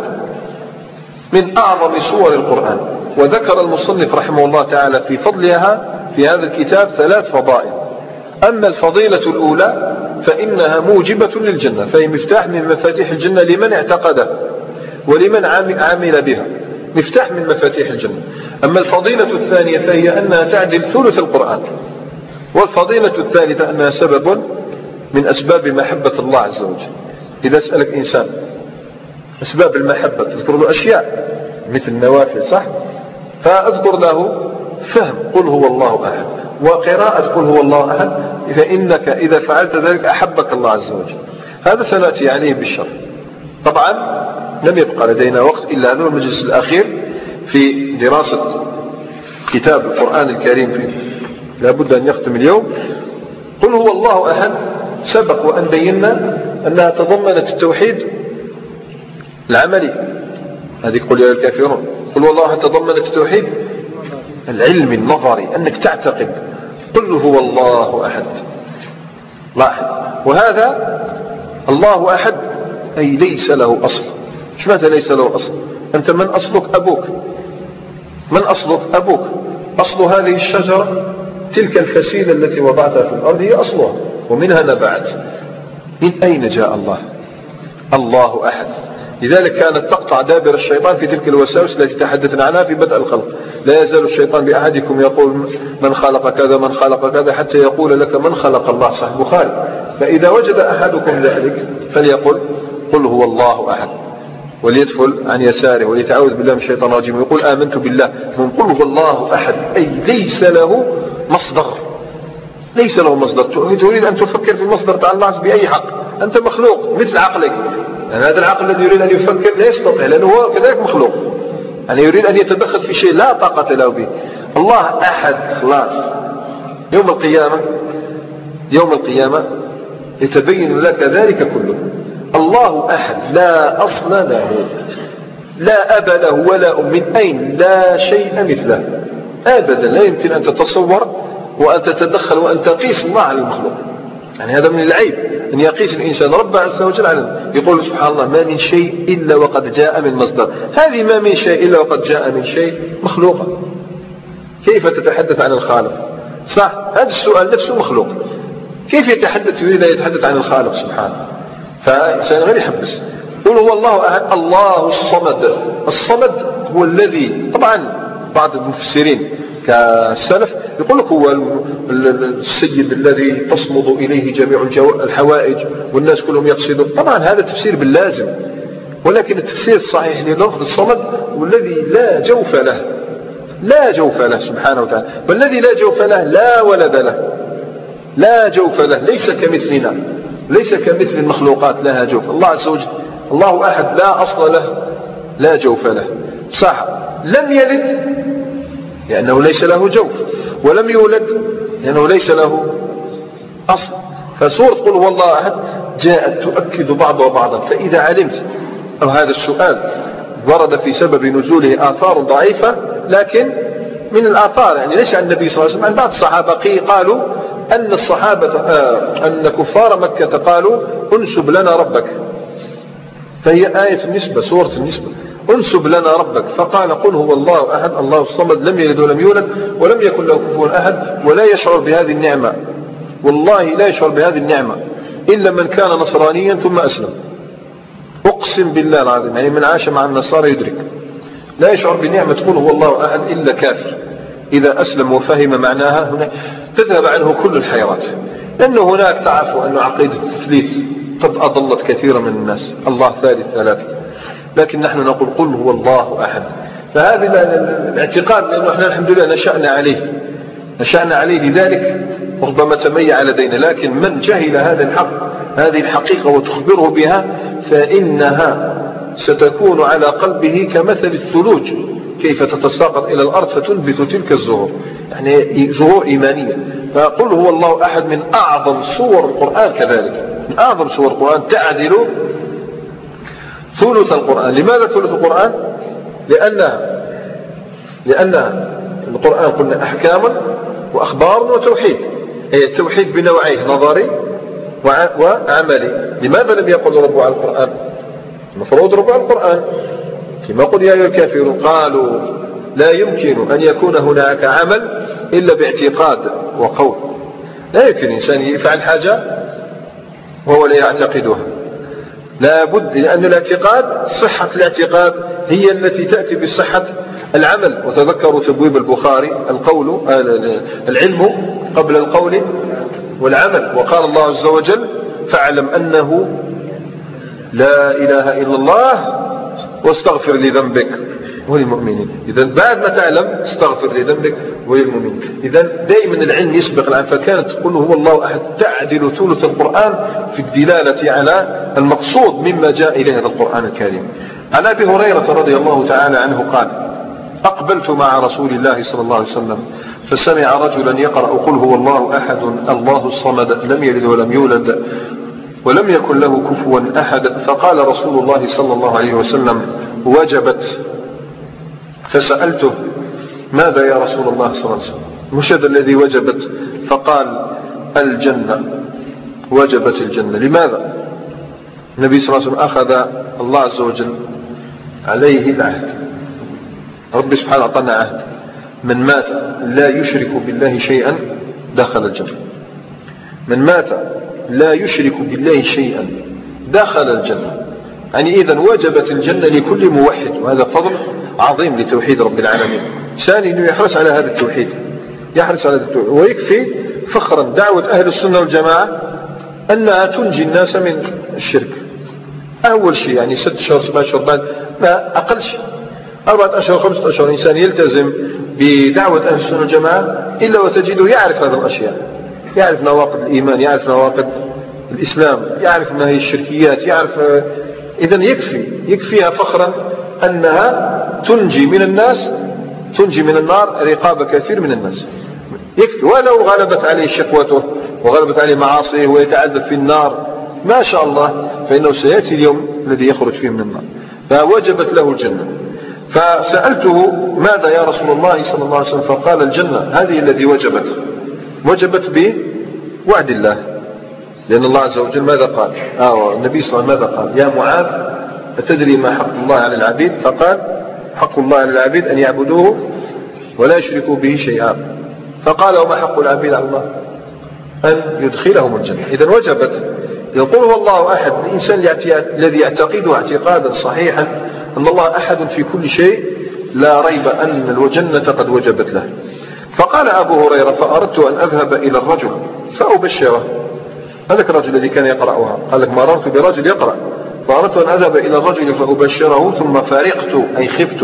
من أعظم سور القرآن، وذكر المصنف رحمه الله تعالى في فضلها في هذا الكتاب 3 فضائل. أما الفضيلة الأولى فإنها موجبة للجنة، فهي مفتاح من مفاتيح الجنة لمن اعتقده ولمن عمل بها، مفتاح من مفاتيح الجنة. أما الفضيلة الثانية فهي أنها تعدل ثلث القرآن. والفضيلة الثالثة أنها سبب من أسباب محبة الله عز وجل. إذا سألك إنسان أسباب المحبة تذكر له أشياء مثل النوافل، صح؟ فأذكر له فهم قل هو الله أحد وقراءة قل هو الله أحد، فإنك إذا فعلت ذلك أحبك الله عز وجل. هذا سنأتي عليه بالشرح. طبعا لم يبقى لدينا وقت إلا هذا المجلس الأخير في دراسة كتاب القرآن الكريم، لابد أن يختم اليوم. قل هو الله أحد سبق وأن بينا أنها تضمنت التوحيد العملي، هذه قل يا الكافرون. قل هو الله أحد تضمنت التوحيد العلم النظري، أنك تعتقد قل هو الله أحد. لاحظ، وهذا الله أحد أي ليس له أصل. ايش معنى ليس له أصل؟ أنت من أصلك؟ أبوك. من أصلك؟ أبوك. أصل هذه الشجرة تلك الفسيلة التي وضعتها في الأرض هي أصلها، ومنها نبعت. من أين جاء الله؟ الله أحد. لذلك كانت تقطع دابر الشيطان في تلك الوساوس التي تحدثنا عنها في بدء الخلق. لا يزال الشيطان بأحدكم يقول من خلق كذا من خلق كذا حتى يقول لك من خلق الله، صحيح البخاري. فإذا وجد أحدكم ذلك فليقل قل هو الله أحد، وليدخل عن يساره وليتعوذ بالله من الشيطان الرجيم ويقول آمنت بالله. من قل هو الله أحد أي ليس له مصدر، ليس له مصدر. تريد أن تفكر في المصدر تاع الله بأي حق؟ أنت مخلوق مثل عقلك، يعني هذا العقل الذي يريد أن يفكر لا يستطيع، لأنه هو كذلك مخلوق، يعني يريد أن يتدخل في شيء لا طاقة له به. الله أحد خلاص. يوم القيامة يتبين لك ذلك كله. الله أحد لا أصل له، لا أب له ولا أم، من أين؟ لا شيء مثله أبدا. لا يمكن أن تتصور وأن تتدخل وأن تقيس الله على المخلوق. يعني هذا من العيب أن يقيس الإنسان رب عز وجل على، يقول سبحان الله ما من شيء إلا وقد جاء من مصدر. هذه ما من شيء إلا وقد جاء من شيء مخلوقة. كيف تتحدث عن الخالق؟ صح، هذا السؤال نفسه مخلوق. كيف يتحدث يريد أن يتحدث عن الخالق سبحانه؟ فإنسان غير يحبس. قل هو الله أحد الله الصمد. الصمد هو الذي، طبعا بعض المفسرين كالسلف يقول لك هو السيد الذي تصمد إليه جميع الحوائج والناس كلهم يقصدون. طبعا هذا تفسير باللازم، ولكن التفسير الصحيح للفظ الصمد والذي لا جوف له، لا جوف له سبحانه وتعالى. والذي لا جوف له لا ولد له، لا جوف له، ليس كمثلنا، ليس كمثل المخلوقات لها جوف. الله عز وجل الله أحد لا أصل له لا جوف له. صح، لم يلد لأنه ليس له جوف، ولم يولد لأنه ليس له أصل. فسورة قل هو الله أحد جاءت تؤكد بعضها بعضا. فإذا علمت أو هذا السؤال ورد في سبب نزوله آثار ضعيفة، لكن من الآثار يعني ليس عن النبي صلى الله عليه وسلم، عن بعض الصحابة قالوا أن الصحابة أن كفار مكة قالوا انسب لنا ربك، فهي آية النسبة، سورة النسبة. انسب لنا ربك، فقال قل هو الله أحد الله الصمد لم يلد ولم يولد ولم يكن له كفوا أحد. ولا يشعر بهذه النعمة، والله لا يشعر بهذه النعمة إلا من كان نصرانيا ثم أسلم. أقسم بالله العظيم، يعني من عاش مع النصارى يدرك لا يشعر بنعمة قل هو الله أحد إلا كافر. إذا أسلم وفهم معناها هنا تذهب عنه كل الحيرات، لأنه هناك تعرفوا أن عقيدة التثليث قد أضلت كثيرا من الناس، الله ثالث ثلاثة، لكن نحن نقول قل هو الله أحد. فهذا الاعتقاد لأنه احنا الحمد لله نشأنا عليه لذلك ربما تميع لدينا، لكن من جهل هذا الحق هذه الحقيقة وتخبره بها فإنها ستكون على قلبه كمثل الثلوج كيف تتساقط إلى الأرض فتنبت تلك الزهور، يعني زهور إيمانية. فقل هو الله أحد من أعظم صور القرآن، كذلك من أعظم صور القرآن، تعدل ثلث القرآن. لماذا ثلث القرآن؟ لأن القرآن قلنا أحكام وأخبار وتوحيد، أي التوحيد بنوعيه نظري وعملي. لماذا لم يقل ربوا على القرآن؟ المفروض ربوا على القرآن كما قل يا أيها الكافرون. قالوا لا يمكن أن يكون هناك عمل إلا باعتقاد وقول، لا يمكن إنسان يفعل حاجة وهو لا يعتقدها، لا بد، لأن الاعتقاد صحة الاعتقاد هي التي تأتي بصحة العمل. وتذكروا تبويب البخاري العلم قبل القول والعمل، وقال الله عز وجل فاعلم أنه لا إله إلا الله واستغفر لذنبك وللمؤمنين. إذا بعد ما تعلم استغفر لذنبك وللمؤمنين. إذا دائما العلم يسبق العمل، فكانت تقول هو الله أحد تعدل ثلث القرآن في الدلالة على المقصود مما جاء إليه هذا القرآن الكريم. عن أبي هريرة رضي الله تعالى عنه قال أقبلت مع رسول الله صلى الله عليه وسلم فسمع رجلا يقرأ قل هو الله أحد الله الصمد لم يلد ولم يولد ولم يكن له كفوا أحد، فقال رسول الله صلى الله عليه وسلم وجبت. فسألته ماذا يا رسول الله صلى الله عليه وسلم؟ مش هذا الذي وجبت؟ فقال الجنة، وجبت الجنة. لماذا؟ النبي صلى الله عليه وسلم أخذ الله عز وجل عليه العهد، رب سبحانه أعطانا عهد، من مات لا يشرك بالله شيئا دخل الجنة. من مات لا يشرك بالله شيئا دخل الجنة، يعني إذن وجبت الجنة لكل موحد، وهذا فضل عظيم لتوحيد رب العالمين. ثاني أنه يحرص على هذا التوحيد، يحرص على هذا التوحيد. ويكفي فخرا دعوة أهل السنة والجماعة أنها تنجي الناس من الشرك. أول شيء يعني 6 شهور 7 شهور بعد ما أقل شيء 4 أشهر 5 أشهر إنسان يلتزم بدعوة أهل السنة والجماعة إلا وتجده يعرف هذه الأشياء، يعرف نواقض الإيمان، يعرف نواقض الإسلام، يعرف ما هي الشركيات، يعرف. إذن يكفيها فخرا أنها تنجي من الناس، تنجي من النار رقاب كثير من الناس. يكفي، ولو غلبت عليه شقوته وغلبت عليه معاصيه ويتعذب في النار ما شاء الله، فإنه سيأتي اليوم الذي يخرج فيه من النار، فوجبت له الجنة. فسألته ماذا يا رسول الله صلى الله عليه وسلم؟ فقال الجنة. هذه الذي وجبت بوعد الله، لأن الله عز وجل ماذا قال؟ النبي صلى الله عليه وسلم ماذا قال؟ يا معاذ أتدري ما حق الله على العبيد؟ فقال حق الله على العبيد أن يعبدوه ولا يشركوا به شيئا. فقال وما حق العبيد على الله؟ أن يدخلهم الجنة. إذا وجبت. يقول هو الله أحد، الإنسان الذي يعتقده اعتقادا صحيحا أن الله أحد في كل شيء لا ريب أن الجنة قد وجبت له. فقال أبو هريرة فأردت أن أذهب إلى الرجل فأبشره. هذاك الرجل الذي كان يقرأها قال لك مررت برجل يقرأ، فأردت أن أذهب إلى الرجل فأبشره ثم فارقت، أي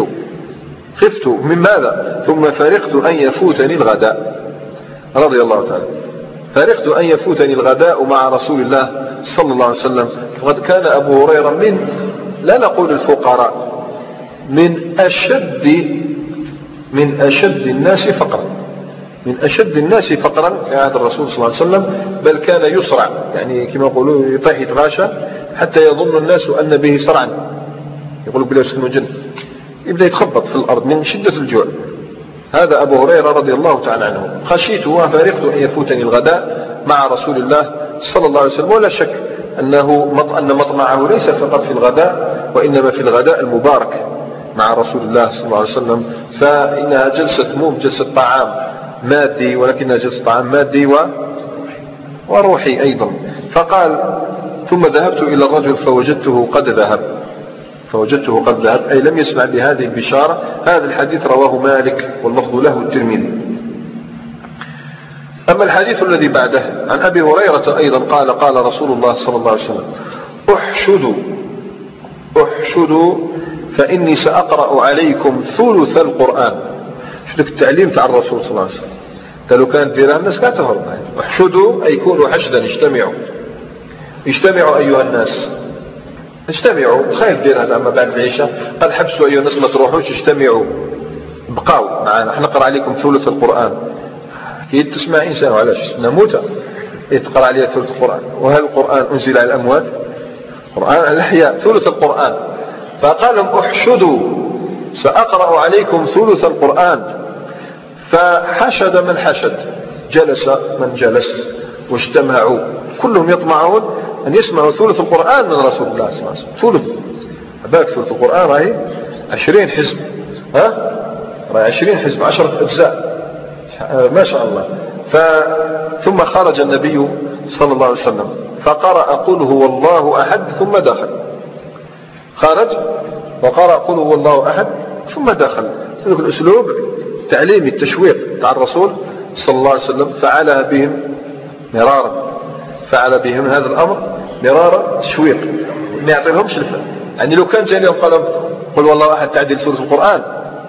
خفت من ماذا؟ ثم فارقت أن يفوتني الغداء رضي الله تعالى. فارقت أن يفوتني الغداء مع رسول الله صلى الله عليه وسلم. وقد كان أبو هريرة من، لا نقول الفقراء، من أشد الناس فقرا، من أشد الناس فقرا في عهد الرسول صلى الله عليه وسلم. بل كان يصرع، يعني كما يقولون يطيح يتغاشى حتى يظن الناس أن به صرعا، يقولوا بلا سكن جن، يبدأ يتخبط في الأرض من شدة الجوع. هذا أبو هريرة رضي الله تعالى عنه. خشيت وفارقت أن يفوتني الغداء مع رسول الله صلى الله عليه وسلم. ولا شك أن مطمعه ليس فقط في الغداء، وإنما في الغداء المبارك مع رسول الله صلى الله عليه وسلم. فإنها جلسة مو جلسة طعام مادي، ولكنها جلسة طعام مادي وروحي أيضا. فقال ثم ذهبت إلى الرجل فوجدته قد ذهب أي لم يسمع بهذه البشارة. هذا الحديث رواه مالك واللفظ له الترمذي. أما الحديث الذي بعده عن أبي هريرة أيضا قال قال رسول الله صلى الله عليه وسلم احشدوا فإني سأقرأ عليكم ثلث القرآن. شوف التعليم تاع الرسول صلى الله عليه وسلم. قالوا كانت ديرها الناس كتهرب. احشدوا أي كونوا حشدا، اجتمعوا أيها الناس، اجتمعوا. خايف دير هذا أما بعد العشاء قال حبسوا أيها الناس ما تروحوش، اجتمعوا بقاو معنا نقرأ عليكم ثلث القرآن. كي تسمع إنسان وعلاش نموت يتقرأ عليه ثلث القرآن، وهل القرآن أنزل على الأموات؟ القرآن على الأحياء ثلث القرآن. فقال لهم احشدوا سأقرأ عليكم ثلث القرآن. فحشد من حشد، جلس من جلس، واجتمعوا كلهم يطمعون أن يسمعوا ثلث القرآن من رسول الله صلى الله عليه وسلم. ثلث باك ثلث القرآن راهي 20 حزب، راهي 20 حزب 10 أجزاء ما شاء الله. ثم خرج النبي صلى الله عليه وسلم فقرأ قل هو الله أحد ثم دخل. خرج وقرأ قل هو الله أحد ثم دخل. هذا الأسلوب تعليمي التشويق تاع الرسول صلى الله عليه وسلم فعلها بهم مرارا، فعل بهم هذا الأمر مرارا تشويق، ما يعطيلهمش الفهم. يعني لو كان جاني قال قل والله أحد تعديل سورة القرآن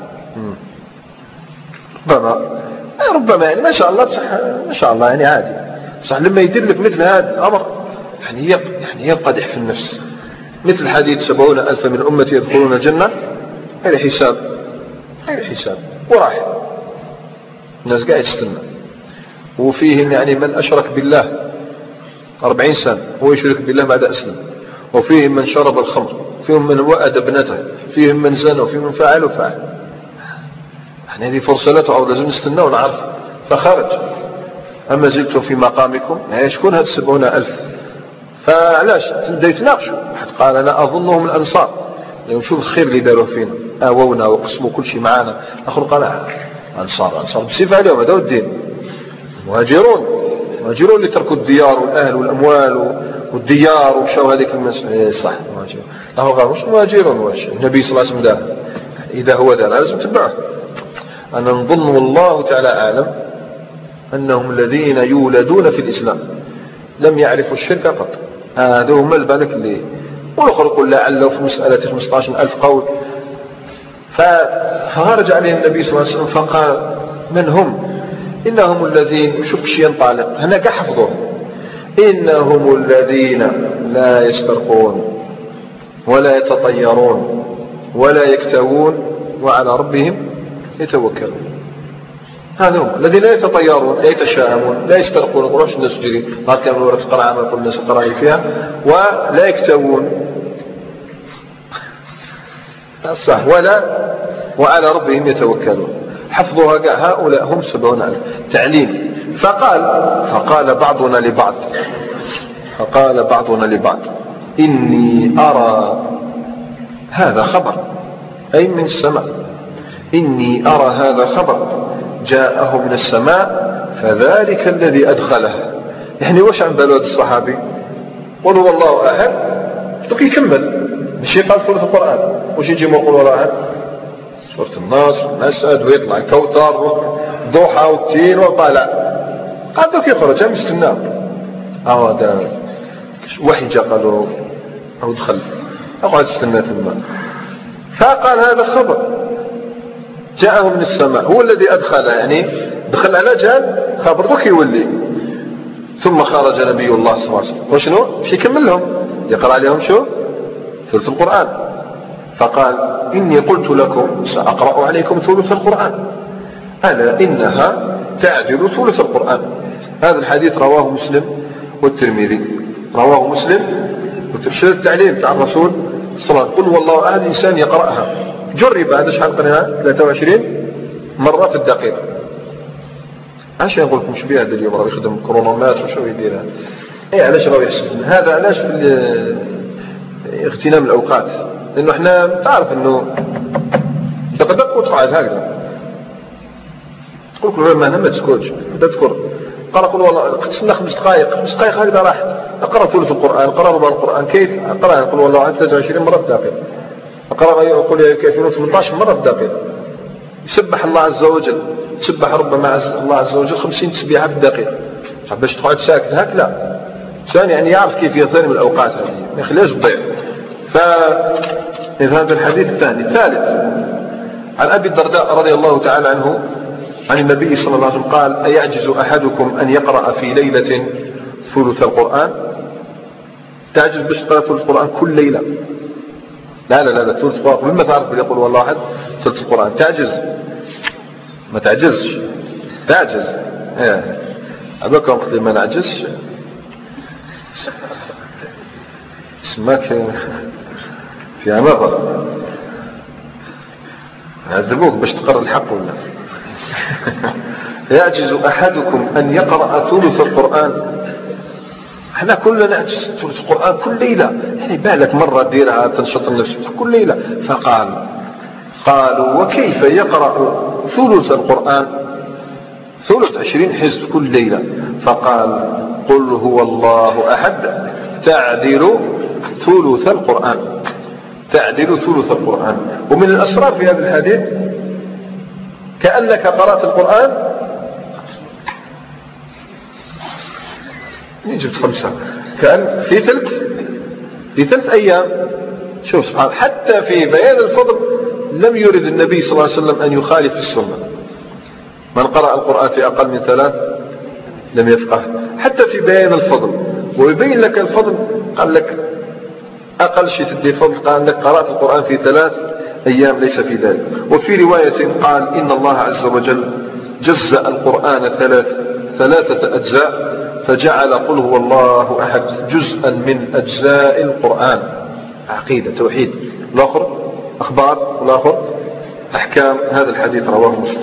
ربما يعني ما شاء الله، بصح ما شاء الله يعني عادي. بصح لما يدير لك مثل هذا الأمر يعني ينقدح في النفس. مثل حديث 70,000 من أمتي يدخلون الجنة غير حساب وراح الناس قاعد يستنى. وفيهم يعني من أشرك بالله 40 سنة هو يشرك بالله بعد أسلم، وفيهم من شرب الخمر، فيهم من وأد ابنته، فيهم من زنى، وفيهم من فعل. يعني هذه فرصة لا تعود، لازم نستنى ونعرف. فخرج أما زلتم في مقامكم، يعني شكون هاد 70,000؟ فعلاش تبدا يتناقشوا. واحد قال أنا أظنهم الأنصار، يعني شوف الخير اللي داروه فينا، آوونا وقسموا كل شيء معنا. الآخر قال أنصار بصفة عليهم هذا الدين، مهاجرون اللي تركوا الديار والأهل والأموال والديار ومشاو هذيك صح مهاجرون. الآخر قال واش مهاجرون؟ واش النبي صلى الله عليه وسلم دار؟ إذا هو دار لازم تتبعه. أنا نظن والله تعالى أعلم أنهم الذين يولدون في الإسلام لم يعرفوا الشرك قط. هذا هم البالك اللي والآخر يقول لعله في مسألة 15,000 قول. فخرج عليهم النبي صلى الله عليه وسلم فقال من هم؟ إنهم الذين، شوف كش ينطلق هنا كحفظوه، إنهم الذين لا يسترقون ولا يتطيرون ولا يكتوون وعلى ربهم يتوكلون. هذا هم الذين لا يتطيرون لا يتشاءمون لا يسترقون، يقولون الناس جري ما كانوا ورا تقرا عمل يقول الناس قرأي فيها، ولا يكتوون صح ولا وعلى ربهم يتوكلون. حفظوها كاع هؤلاء هم 70,000 تعليم. فقال بعضنا لبعض إني أرى، هذا خبر أي من السماء، إني أرى هذا خبر جاءه من السماء فذلك الذي أدخله. يعني واش عن بالو هذا الصحابي؟ قل هو الله أحد دوك يكمل ماشي قال في القرآن واش يجي يقول والله أحد سورة النصر المسد ويطلع الكوثر ضحى والتين وطالع قال دوك يخرج هم يستنى. هذا وحي جا قالوا أو دخل أقعد استنى ثم. فقال هذا خبر جاءه من السماء هو الذي أدخل، يعني دخل على جهل خبر دوك يولي. ثم خرج نبي الله صلى الله عليه وسلم وشنو باش يكمل لهم يقرأ عليهم شو ثلث القرآن. فقال إني قلت لكم سأقرأ عليكم ثلث القرآن ألا إنها تعدل ثلث القرآن. هذا الحديث رواه مسلم والترمذي، رواه مسلم وتبشر التعليم تاع الرسول صلى الله عليه وسلم. قل والله أحد إنسان يقرأها جرب هذا شحال قرأها 23 مرة في الدقيقة. علاش نقول لكم شبيه هذا اليوم راه يخدم كرونومات وشو يديرها اي علاش راه يحسن هذا علاش في اغتنام الاوقات، لانه احنا تعرف انه تقدر وتقعد هكذا تقول كل ما انا ما تسكتش تذكر قرأ قل والله تسنى 5 دقائق 5 دقائق هكذا راح أقرأ ثلث القرآن قرأ ربع القرآن كيف أقرأ قل والله عن 23 مرة في دقيقة أقرأ يقول يا كافرون 18 مرة في دقيقة يسبح الله عز وجل تسبح ربما الله عز وجل 50 تسبيحة في الدقيقة باش تقعد ساكت هكذا ثاني يعني يعرف كيف يغتنم الأوقات هذه ما يخليهاش تضيع. هذا الحديث الثاني. الثالث عن أبي الدرداء رضي الله تعالى عنه عن النبي صلى الله عليه وسلم قال أيعجز أحدكم أن يقرأ في ليلة ثلث القرآن؟ تعجز باش تقرأ ثلث القرآن كل ليلة؟ لا ثلث القرآن مما تعرف يقول والله أحد ثلث القرآن تعجز ما تعجزش تعجز أباك وقت ما نعجزش اسمك في نظر نعذبوك باش تقرأ الحق ولا يعجز أحدكم أن يقرأ ثلث القرآن. احنا كلنا نعجز ثلث القرآن كل ليلة يعني بالك مرة ديرها تنشط النفس كل ليلة. قالوا وكيف يقرأ ثلث القرآن ثلث 20 حزب كل ليلة؟ فقال قل هو الله أحد تعدل ثلث القرآن تعدل ثلث القرآن. ومن الأسرار في هذا الحديث كأنك قرأت القرآن جبت 5 كأن في ثلث أيام. شوف سبحان حتى في بيان الفضل لم يرد النبي صلى الله عليه وسلم أن يخالف السنة. من قرأ القرآن في أقل من 3 لم يفقه. حتى في بيان الفضل ويبين لك الفضل قال لك أقل شيء تدي فضل قال لك قرأت القرآن في 3 أيام ليس في ذلك. وفي رواية قال إن الله عز وجل جزأ القرآن 3 أجزاء فجعل قل هو الله أحد جزءا من أجزاء القرآن. عقيدة توحيد الآخر أخبار والآخر أحكام. هذا الحديث رواه مسلم.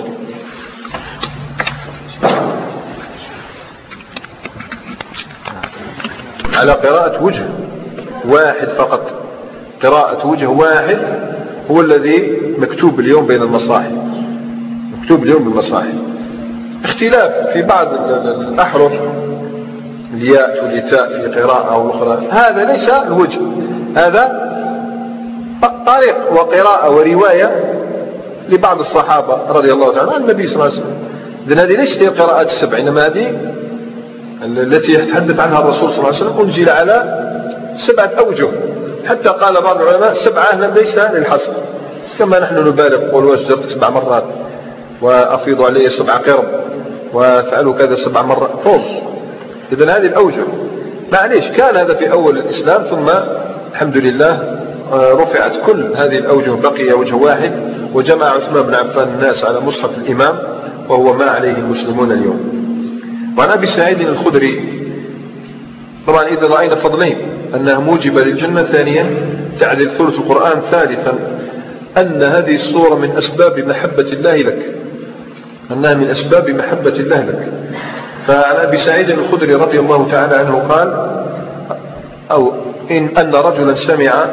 على قراءة وجه واحد فقط. قراءة وجه واحد هو الذي مكتوب اليوم بين المصاحف مكتوب اليوم بالمصاحف. اختلاف في بعض الأحرف الياء والتاء في قراءة أو أخرى هذا ليس الوجه هذا طريق وقراءة ورواية لبعض الصحابة رضي الله تعالى عن النبي صلى الله عليه وسلم. إذن هذه ليست هي القراءات ال7 إنما هذه التي يتحدث عنها الرسول صلى الله عليه وسلم أنزل على 7 أوجه. حتى قال بعض العلماء 7 ليس للحصر كما نحن نبالغ نقول واش درت 7 مرات وأفيض عليه 7 قرب وفعلوا كذا 7 مرات فوق. إذن هذه الأوجه معليش كان هذا في أول الإسلام ثم الحمد لله رفعت كل هذه الأوجه بقي وجه واحد وجمع عثمان بن عفان الناس على مصحف الإمام وهو ما عليه المسلمون اليوم. وعن أبي سعيد الخدري طبعا إذا رأينا فضلين أنها موجبة للجنة ثانيا تعدل ثلث القرآن ثالثا أن هذه الصورة من أسباب محبة الله لك أنها من أسباب محبة الله لك. فعن أبي سعيد الخدري رضي الله تعالى عنه قال أو أن رجلا سمع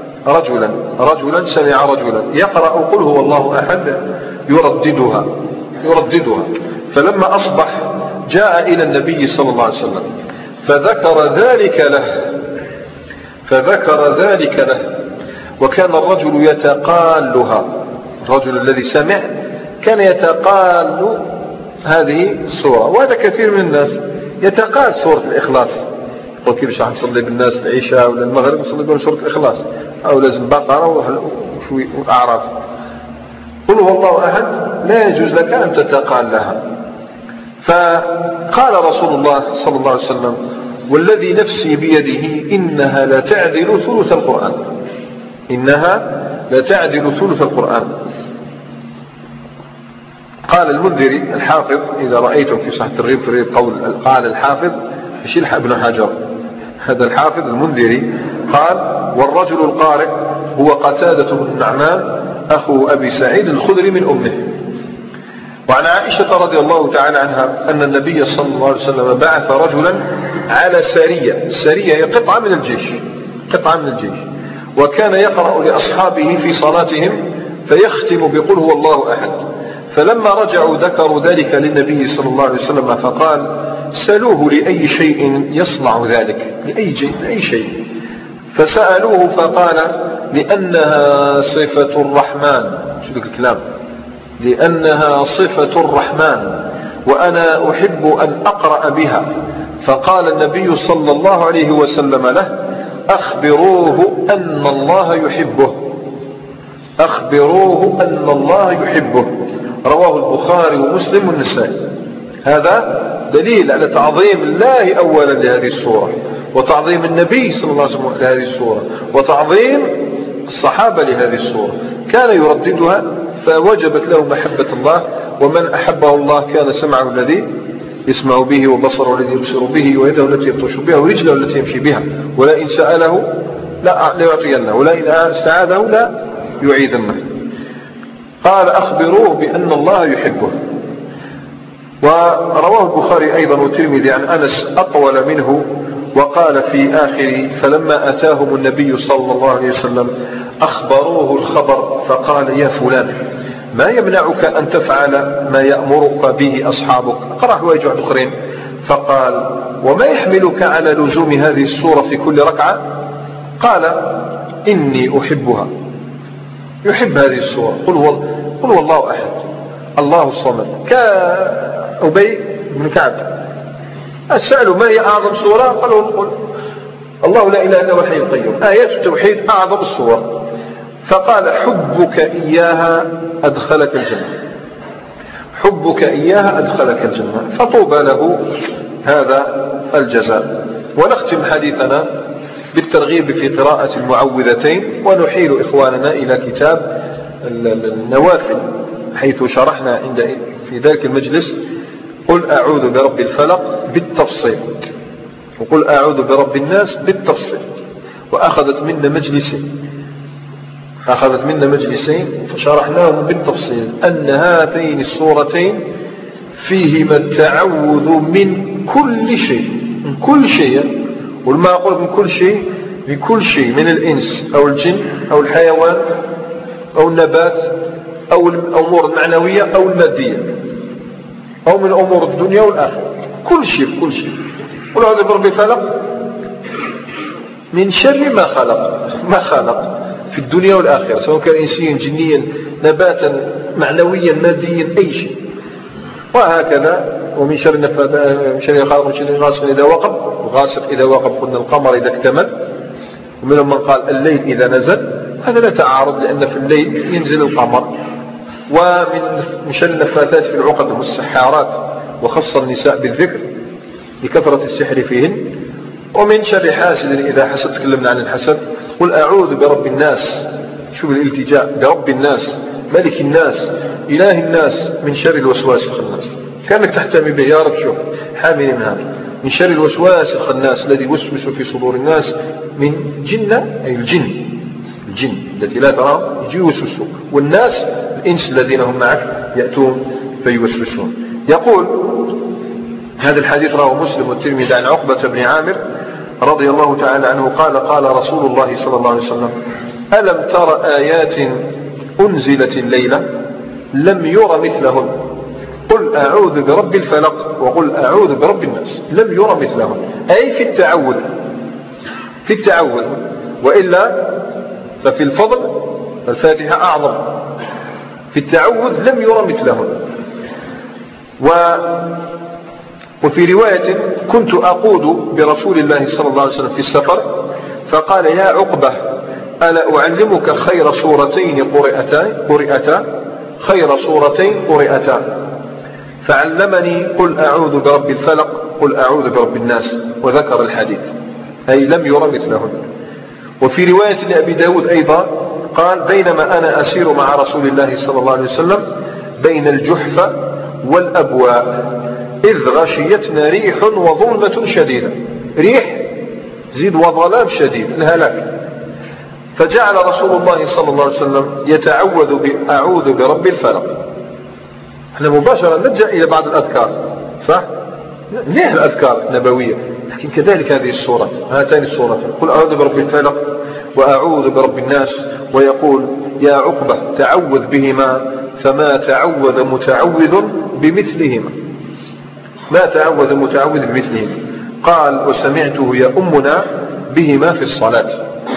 رجلا يقرأ قل هو الله أحد يرددها فلما أصبح جاء إلى النبي صلى الله عليه وسلم فذكر ذلك له وكان الرجل يتقالها. الرجل الذي سمع كان يتقال هذه السورة وهذا كثير من الناس يتقال سورة الإخلاص يقول كيف راح نصلي بالناس العشاء ولا المغرب نصلي بهم سورة الإخلاص أو لازم بقرة وشوي أعراف. قل هو الله أحد لا يجوز لك أن تتقال لها. فقال رسول الله صلى الله عليه وسلم والذي نفسي بيده إنها لتعدل ثلث القرآن. قال المنذري الحافظ إذا رأيتم في صحة الترغيب في قال الحافظ مش ابن حجر هذا الحافظ المنذري قال والرجل القارئ هو قتادة بن النعمان أخو أبي سعيد الخدري من أمه. وعن عائشة رضي الله تعالى عنها أن النبي صلى الله عليه وسلم بعث رجلا على سرية هي قطعة من الجيش وكان يقرأ لأصحابه في صلاتهم فيختم بقل هو الله أحد. فلما رجعوا ذكروا ذلك للنبي صلى الله عليه وسلم فقال سألوه لأي شيء يصنع ذلك، لأي شيء، فسألوه فقال لأنها صفة الرحمن. شو ذلك الكلام؟ لأنها صفة الرحمن وأنا أحب أن أقرأ بها. فقال النبي صلى الله عليه وسلم له أخبروه أن الله يحبه، أخبروه أن الله يحبه. رواه البخاري ومسلم والنسائي. هذا دليل على تعظيم الله أولا لهذه السورة، وتعظيم النبي صلى الله عليه وسلم لهذه السورة، وتعظيم الصحابة لهذه السورة. كان يرددها فوجبت له محبة الله، ومن أحبه الله كان سمعه الذي يسمع به، وبصره الذي يبصر به، ويده التي يبطش بها، ورجله التي يمشي بها. ولئن سأله لا يعطينه، ولئن استعاذه لا يعيذنه. قال أخبروه بأن الله يحبه. ورواه البخاري أيضا والترمذي عن أنس أطول منه، وقال في آخر فلما أتاهم النبي صلى الله عليه وسلم أخبروه الخبر فقال يا فلان ما يمنعك أن تفعل ما يأمرك به أصحابك؟ قرأ واجع أخرين. فقال وما يحملك على لزوم هذه السورة في كل ركعة؟ قال إني أحبها، يحب هذه السورة. قل والله أحد الله الصمد، كأبي بن كعب. أسألوا ما هي أعظم سورة؟ قالوا قل الله لا إله إلا هو الحي القيوم، آيات التوحيد أعظم السورة. فقال حبك إياها أدخلك الجنة، حبك إياها أدخلك الجنة، فطوبى له هذا الجزاء. ونختم حديثنا بالترغيب في قراءة المعوذتين، ونحيل إخواننا إلى كتاب النوافل، حيث شرحنا في ذلك المجلس قل أعوذ برب الفلق بالتفصيل، وقل أعوذ برب الناس بالتفصيل. وأخذت منا مجلسين فشرحناهم بالتفصيل أن هاتين السورتين فيهما التعوذ من كل شيء، ولما أقول من كل شيء من الإنس أو الجن أو الحيوان أو النبات أو الأمور المعنوية أو المادية أو من أمور الدنيا والآخرة، كل شيء. قل أعوذ برب الفلق من شر ما خلق في الدنيا والآخرة، سواء كان إنسيا جنيا نباتا معنويا ماديا أي شيء. وهكذا ومن شر من شر غاسق إذا وقب، وغاسق إذا وقب قلنا القمر إذا اكتمل. ومنهم من قال الليل إذا نزل، هذا لا تعارض لأن في الليل ينزل القمر. ومن شر النفاثات في العقد والسحارات، وخص النساء بالذكر لكثرة السحر فيهن. ومن شر حاسد إذا حسد، تكلمنا عن الحسد. قل أعوذ برب الناس، شوف الالتجاء برب الناس ملك الناس إله الناس من شر الوسواس الخناس. كأنك تحتمي به يا رب، شوف حامل من شر الوسواس الخناس الذي يوسوس في صدور الناس من جنة، أي الجن التي لا ترى يجي يوسوسوا، والناس الإنس الذين هم معك يأتون فيوسوسون. يقول هذا الحديث رواه مسلم والترمذي عن عقبة بن عامر رضي الله تعالى عنه قال رسول الله صلى الله عليه وسلم ألم تر آيات أنزلت الليلة لم ير مثلهن، قل أعوذ برب الفلق وقل أعوذ برب الناس، لم ير مثلهن، أي في التعوذ. وإلا ففي الفضل الفاتحة أعظم، في التعوذ لم ير مثلهن. وفي رواية كنت أقود برسول الله صلى الله عليه وسلم في السفر فقال يا عقبة ألا أعلمك خير سورتين قرئتا، فعلمني قل أعوذ برب الفلق قل أعوذ برب الناس، وذكر الحديث أي لم ير مثلهن. وفي رواية لأبي داود أيضا قال بينما أنا أسير مع رسول الله صلى الله عليه وسلم بين الجحفة والأبواء إذ غشيتنا ريح وظلمة شديدة، ريح زيد وظلام شديد الهلاك، فجعل رسول الله صلى الله عليه وسلم يتعوذ بأعوذ برب الفلق. احنا مباشرة نلجأ إلى بعض الأذكار، صح؟ ليه الأذكار النبوية، لكن كذلك هذه السورة، هاتين السورة قل أعوذ برب الفلق وأعوذ برب الناس، ويقول يا عقبة تعوذ بهما فما تعوذ متعوذ بمثلهما. ما تعوذ متعوذ بمثلهما. قال وسمعته يؤمنا بهما في الصلاة.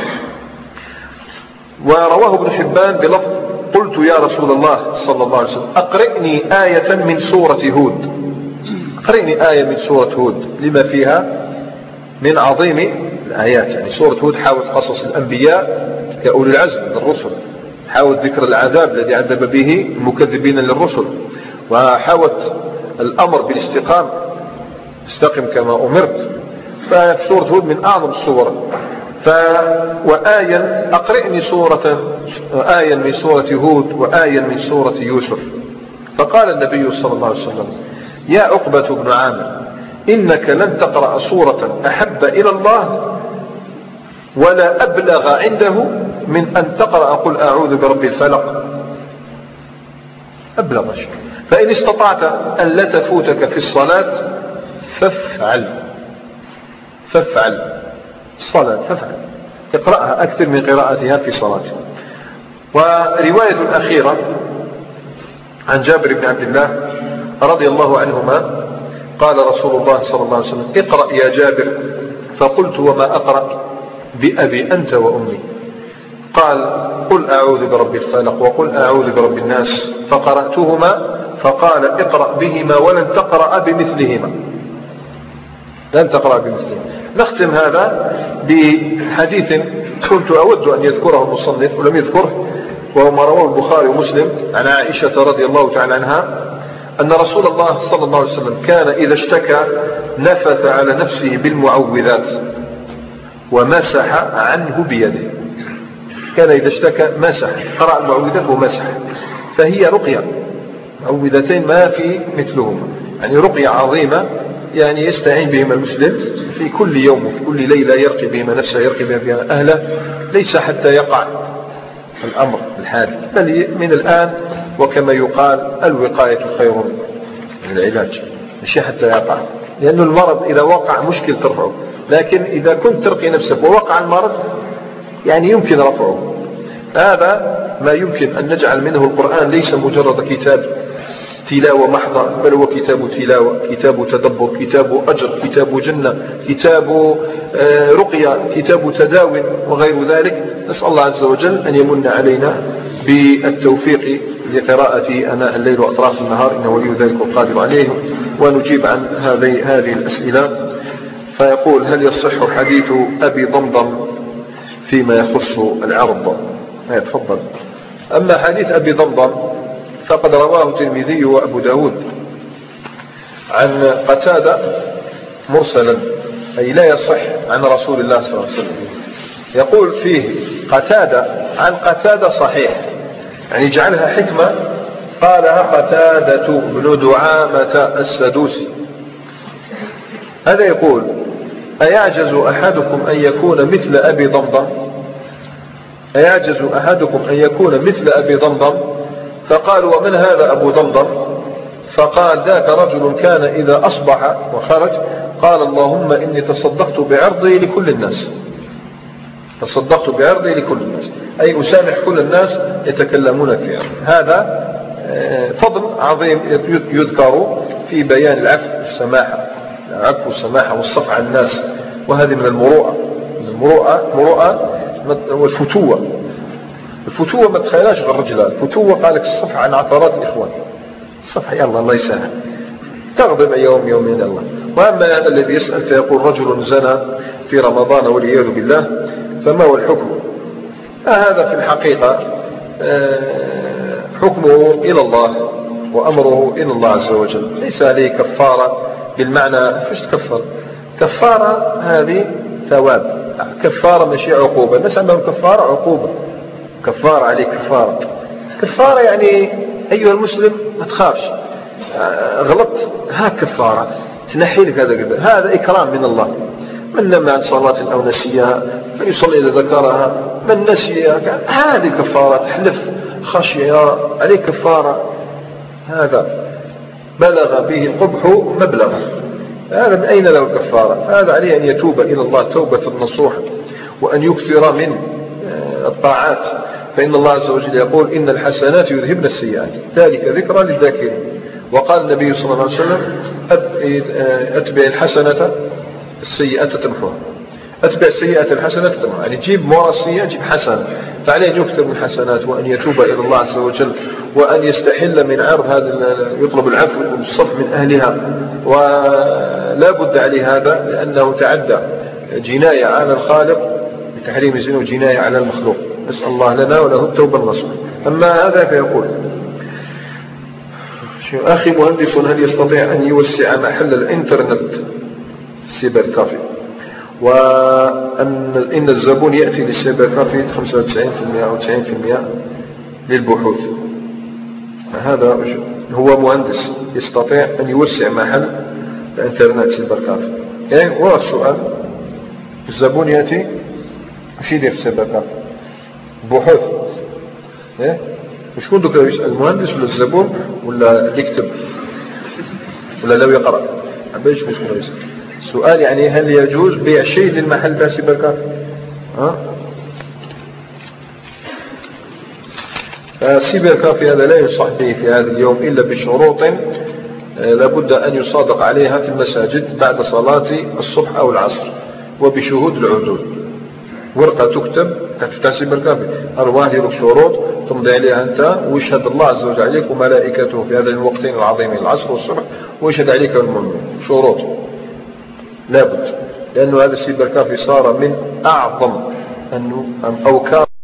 ورواه ابن حبان بلفظ قلت يا رسول الله صلى الله عليه وسلم أقرئني آية من سورة هود، أقرئني آية من سورة هود لما فيها من عظيم الآيات. يعني سورة هود حاولت قصص الأنبياء كأولي العزم من الرسل، حاولت ذكر العذاب الذي عذب به المكذبين للرسل، وحاولت الأمر بالاستقامة استقم كما أمرت. ففي سورة هود من أعظم السور. وآية أقرئني آية من سورة هود وآية من سورة يوسف. فقال النبي صلى الله عليه وسلم يا عقبة بن عامر إنك لن تقرأ سورة أحب إلى الله ولا أبلغ عنده من أن تقرأ قل أعوذ برب الفلق. أبلغ شيء. فإن استطعت أن لا تفوتك في الصلاة فافعل الصلاة، فافعل اقرأها أكثر من قراءتها في صلاتها. ورواية أخيرة عن جابر بن عبد الله رضي الله عنهما قال رسول الله صلى الله عليه وسلم اقرأ يا جابر، فقلت وما أقرأ بأبي أنت وأمي؟ قال قل أعوذ برب الفلق وقل أعوذ برب الناس، فقرأتهما فقال اقرأ بهما ولن تقرأ بمثلهما، لن تقرأ بمثلهما. نختم هذا بحديث كنت أود أن يذكره المصنف ولم يذكره، وهو ما رواه البخاري ومسلم عن عائشة رضي الله تعالى عنها أن رسول الله صلى الله عليه وسلم كان إذا اشتكى نفث على نفسه بالمعوذات ومسح عنه بيده. كان إذا اشتكى مسح، قرأ المعوذات ومسح، فهي رقية، معوذتين ما في مثلهما، يعني رقية عظيمة يعني يستعين بهما المسلم في كل يوم وفي كل ليلة، يرقي بهما نفسه، يرقي بهما أهله، ليس حتى يقع الأمر الحادث، بل من الآن وكما يقال الوقاية خير من العلاج، مش حتى يقع، لأن المرض إذا وقع مشكل ترفعه، لكن إذا كنت ترقي نفسك ووقع المرض يعني يمكن رفعه. هذا ما يمكن أن نجعل منه القرآن ليس مجرد كتاب تلاوة محضة، بل هو كتاب تلاوة، كتاب تدبر، كتاب أجر، كتاب جنة، كتاب رقية، كتاب تداوي وغير ذلك. نسأل الله عز وجل أن يمن علينا بالتوفيق لقراءة أناء الليل وأطراف النهار، إنه ولي ذلك القادر عليه. ونجيب عن هذه الأسئلة. فيقول هل يصح حديث أبي ضمضم فيما يخص العرض؟ تفضل. أما حديث أبي ضمضم فقد رواه الترمذي وأبو داود عن قتادة مرسلا، أي لا يصح عن رسول الله صلى الله عليه وسلم. يقول فيه قتادة عن قتادة صحيح، يعني جعلها حكمة، قالها قتادة بن دعامة السدوسي. هذا يقول أيعجز أحدكم أن يكون مثل أبي ضمضم؟ أيعجز أحدكم أن يكون مثل أبي ضمضم؟ فقال ومن هذا أبو ضمضم؟ فقال ذاك رجل كان إذا أصبح وخرج قال اللهم إني تصدقت بعرضي لكل الناس، تصدقت بعرضي لكل الناس، أي أسامح كل الناس يتكلمون في عرض. هذا فضل عظيم يذكر في بيان العفو والسماحة، العفو والسماحة والصفح عن الناس، وهذه من المروءة، المروءة والفتوة. الفتوة ما تخيلاش غير الرجل، الفتوة قالك الصفح عن عثرات الإخوان، الصفح يا الله يسهل، تغضب يومين الله. وأما هذا الذي يسأل فيقول رجل زنى في رمضان والعياذ بالله فما هو الحكم؟ هذا في الحقيقة حكمه إلى الله وأمره إلى الله عز وجل، ليس عليه كفارة بالمعنى فيش تكفر، كفارة هذه ثواب، كفارة ماشي عقوبة. الناس عندهم كفارة عقوبة، كفارة عليك كفارة يعني أيها المسلم ما تخافش، غلطت ها كفارة تنحي لك هذا إكرام من الله. من نام عن صلاة أو نسيها فليصلي إذا ذكرها، من نسي هذه كفارة، تحلف خشية عليك كفارة، هذا بلغ به القبح مبلغه، هذا من أين له الكفارة؟ فهذا عليه أن يتوب إلى الله توبة نصوح، وأن يكثر من الطاعات، فإن الله عز وجل يقول إن الحسنات يذهبن السيئات ذلك ذكرى للذاكرين. وقال النبي صلى الله عليه وسلم أتبع الحسنة السيئة تمحوها. أتبع السيئة الحسنة تمحوها، يعني جيب مورا السيئة جيب حسنة. فعليه أن يكتب من حسنات وأن يتوب إلى الله عز وجل وأن يستحل من عرض هذا، يطلب العفو والصف من أهلها. ولا بد عليه هذا لأنه تعدى جناية على الخالق بتحريم الزنا وجناية على المخلوق. نسأل الله لنا وله التوبة النصوح. أما هذا فيقول أخي مهندس هل يستطيع أن يوسع محل الإنترنت سيبر كافي، وأن الزبون يأتي للسيبر كافي 95% أو 90% للبحوث. هذا هو مهندس يستطيع أن يوسع محل الإنترنت سيبر كافي. إيه هو السؤال، الزبون يأتي وش يدير في السيبر كافي؟ بحوث. إيه شكون دوك يسأل، المهندس ولا الزبون ولا اللي يكتب ولا لو يقرأ؟ عباش شكون يسأل السؤال، يعني هل يجوز بيع شيء للمحل تاع سيبر كافي؟ السيبر كافي هذا لا يصح به في هذا اليوم إلا بشروط لابد أن يصادق عليها في المساجد بعد صلاة الصبح أو العصر وبشهود العدول. ورقة تكتب تاع سيبر كافي، أرواح لك شروط تمضي عليها أنت ويشهد الله عز وجل عليك وملائكته في هذين الوقتين العظيمين العصر والصبح، ويشهد عليك المؤمن. شروط لابد، لأنه هذا السيبر كافي صار من أعظم أو كان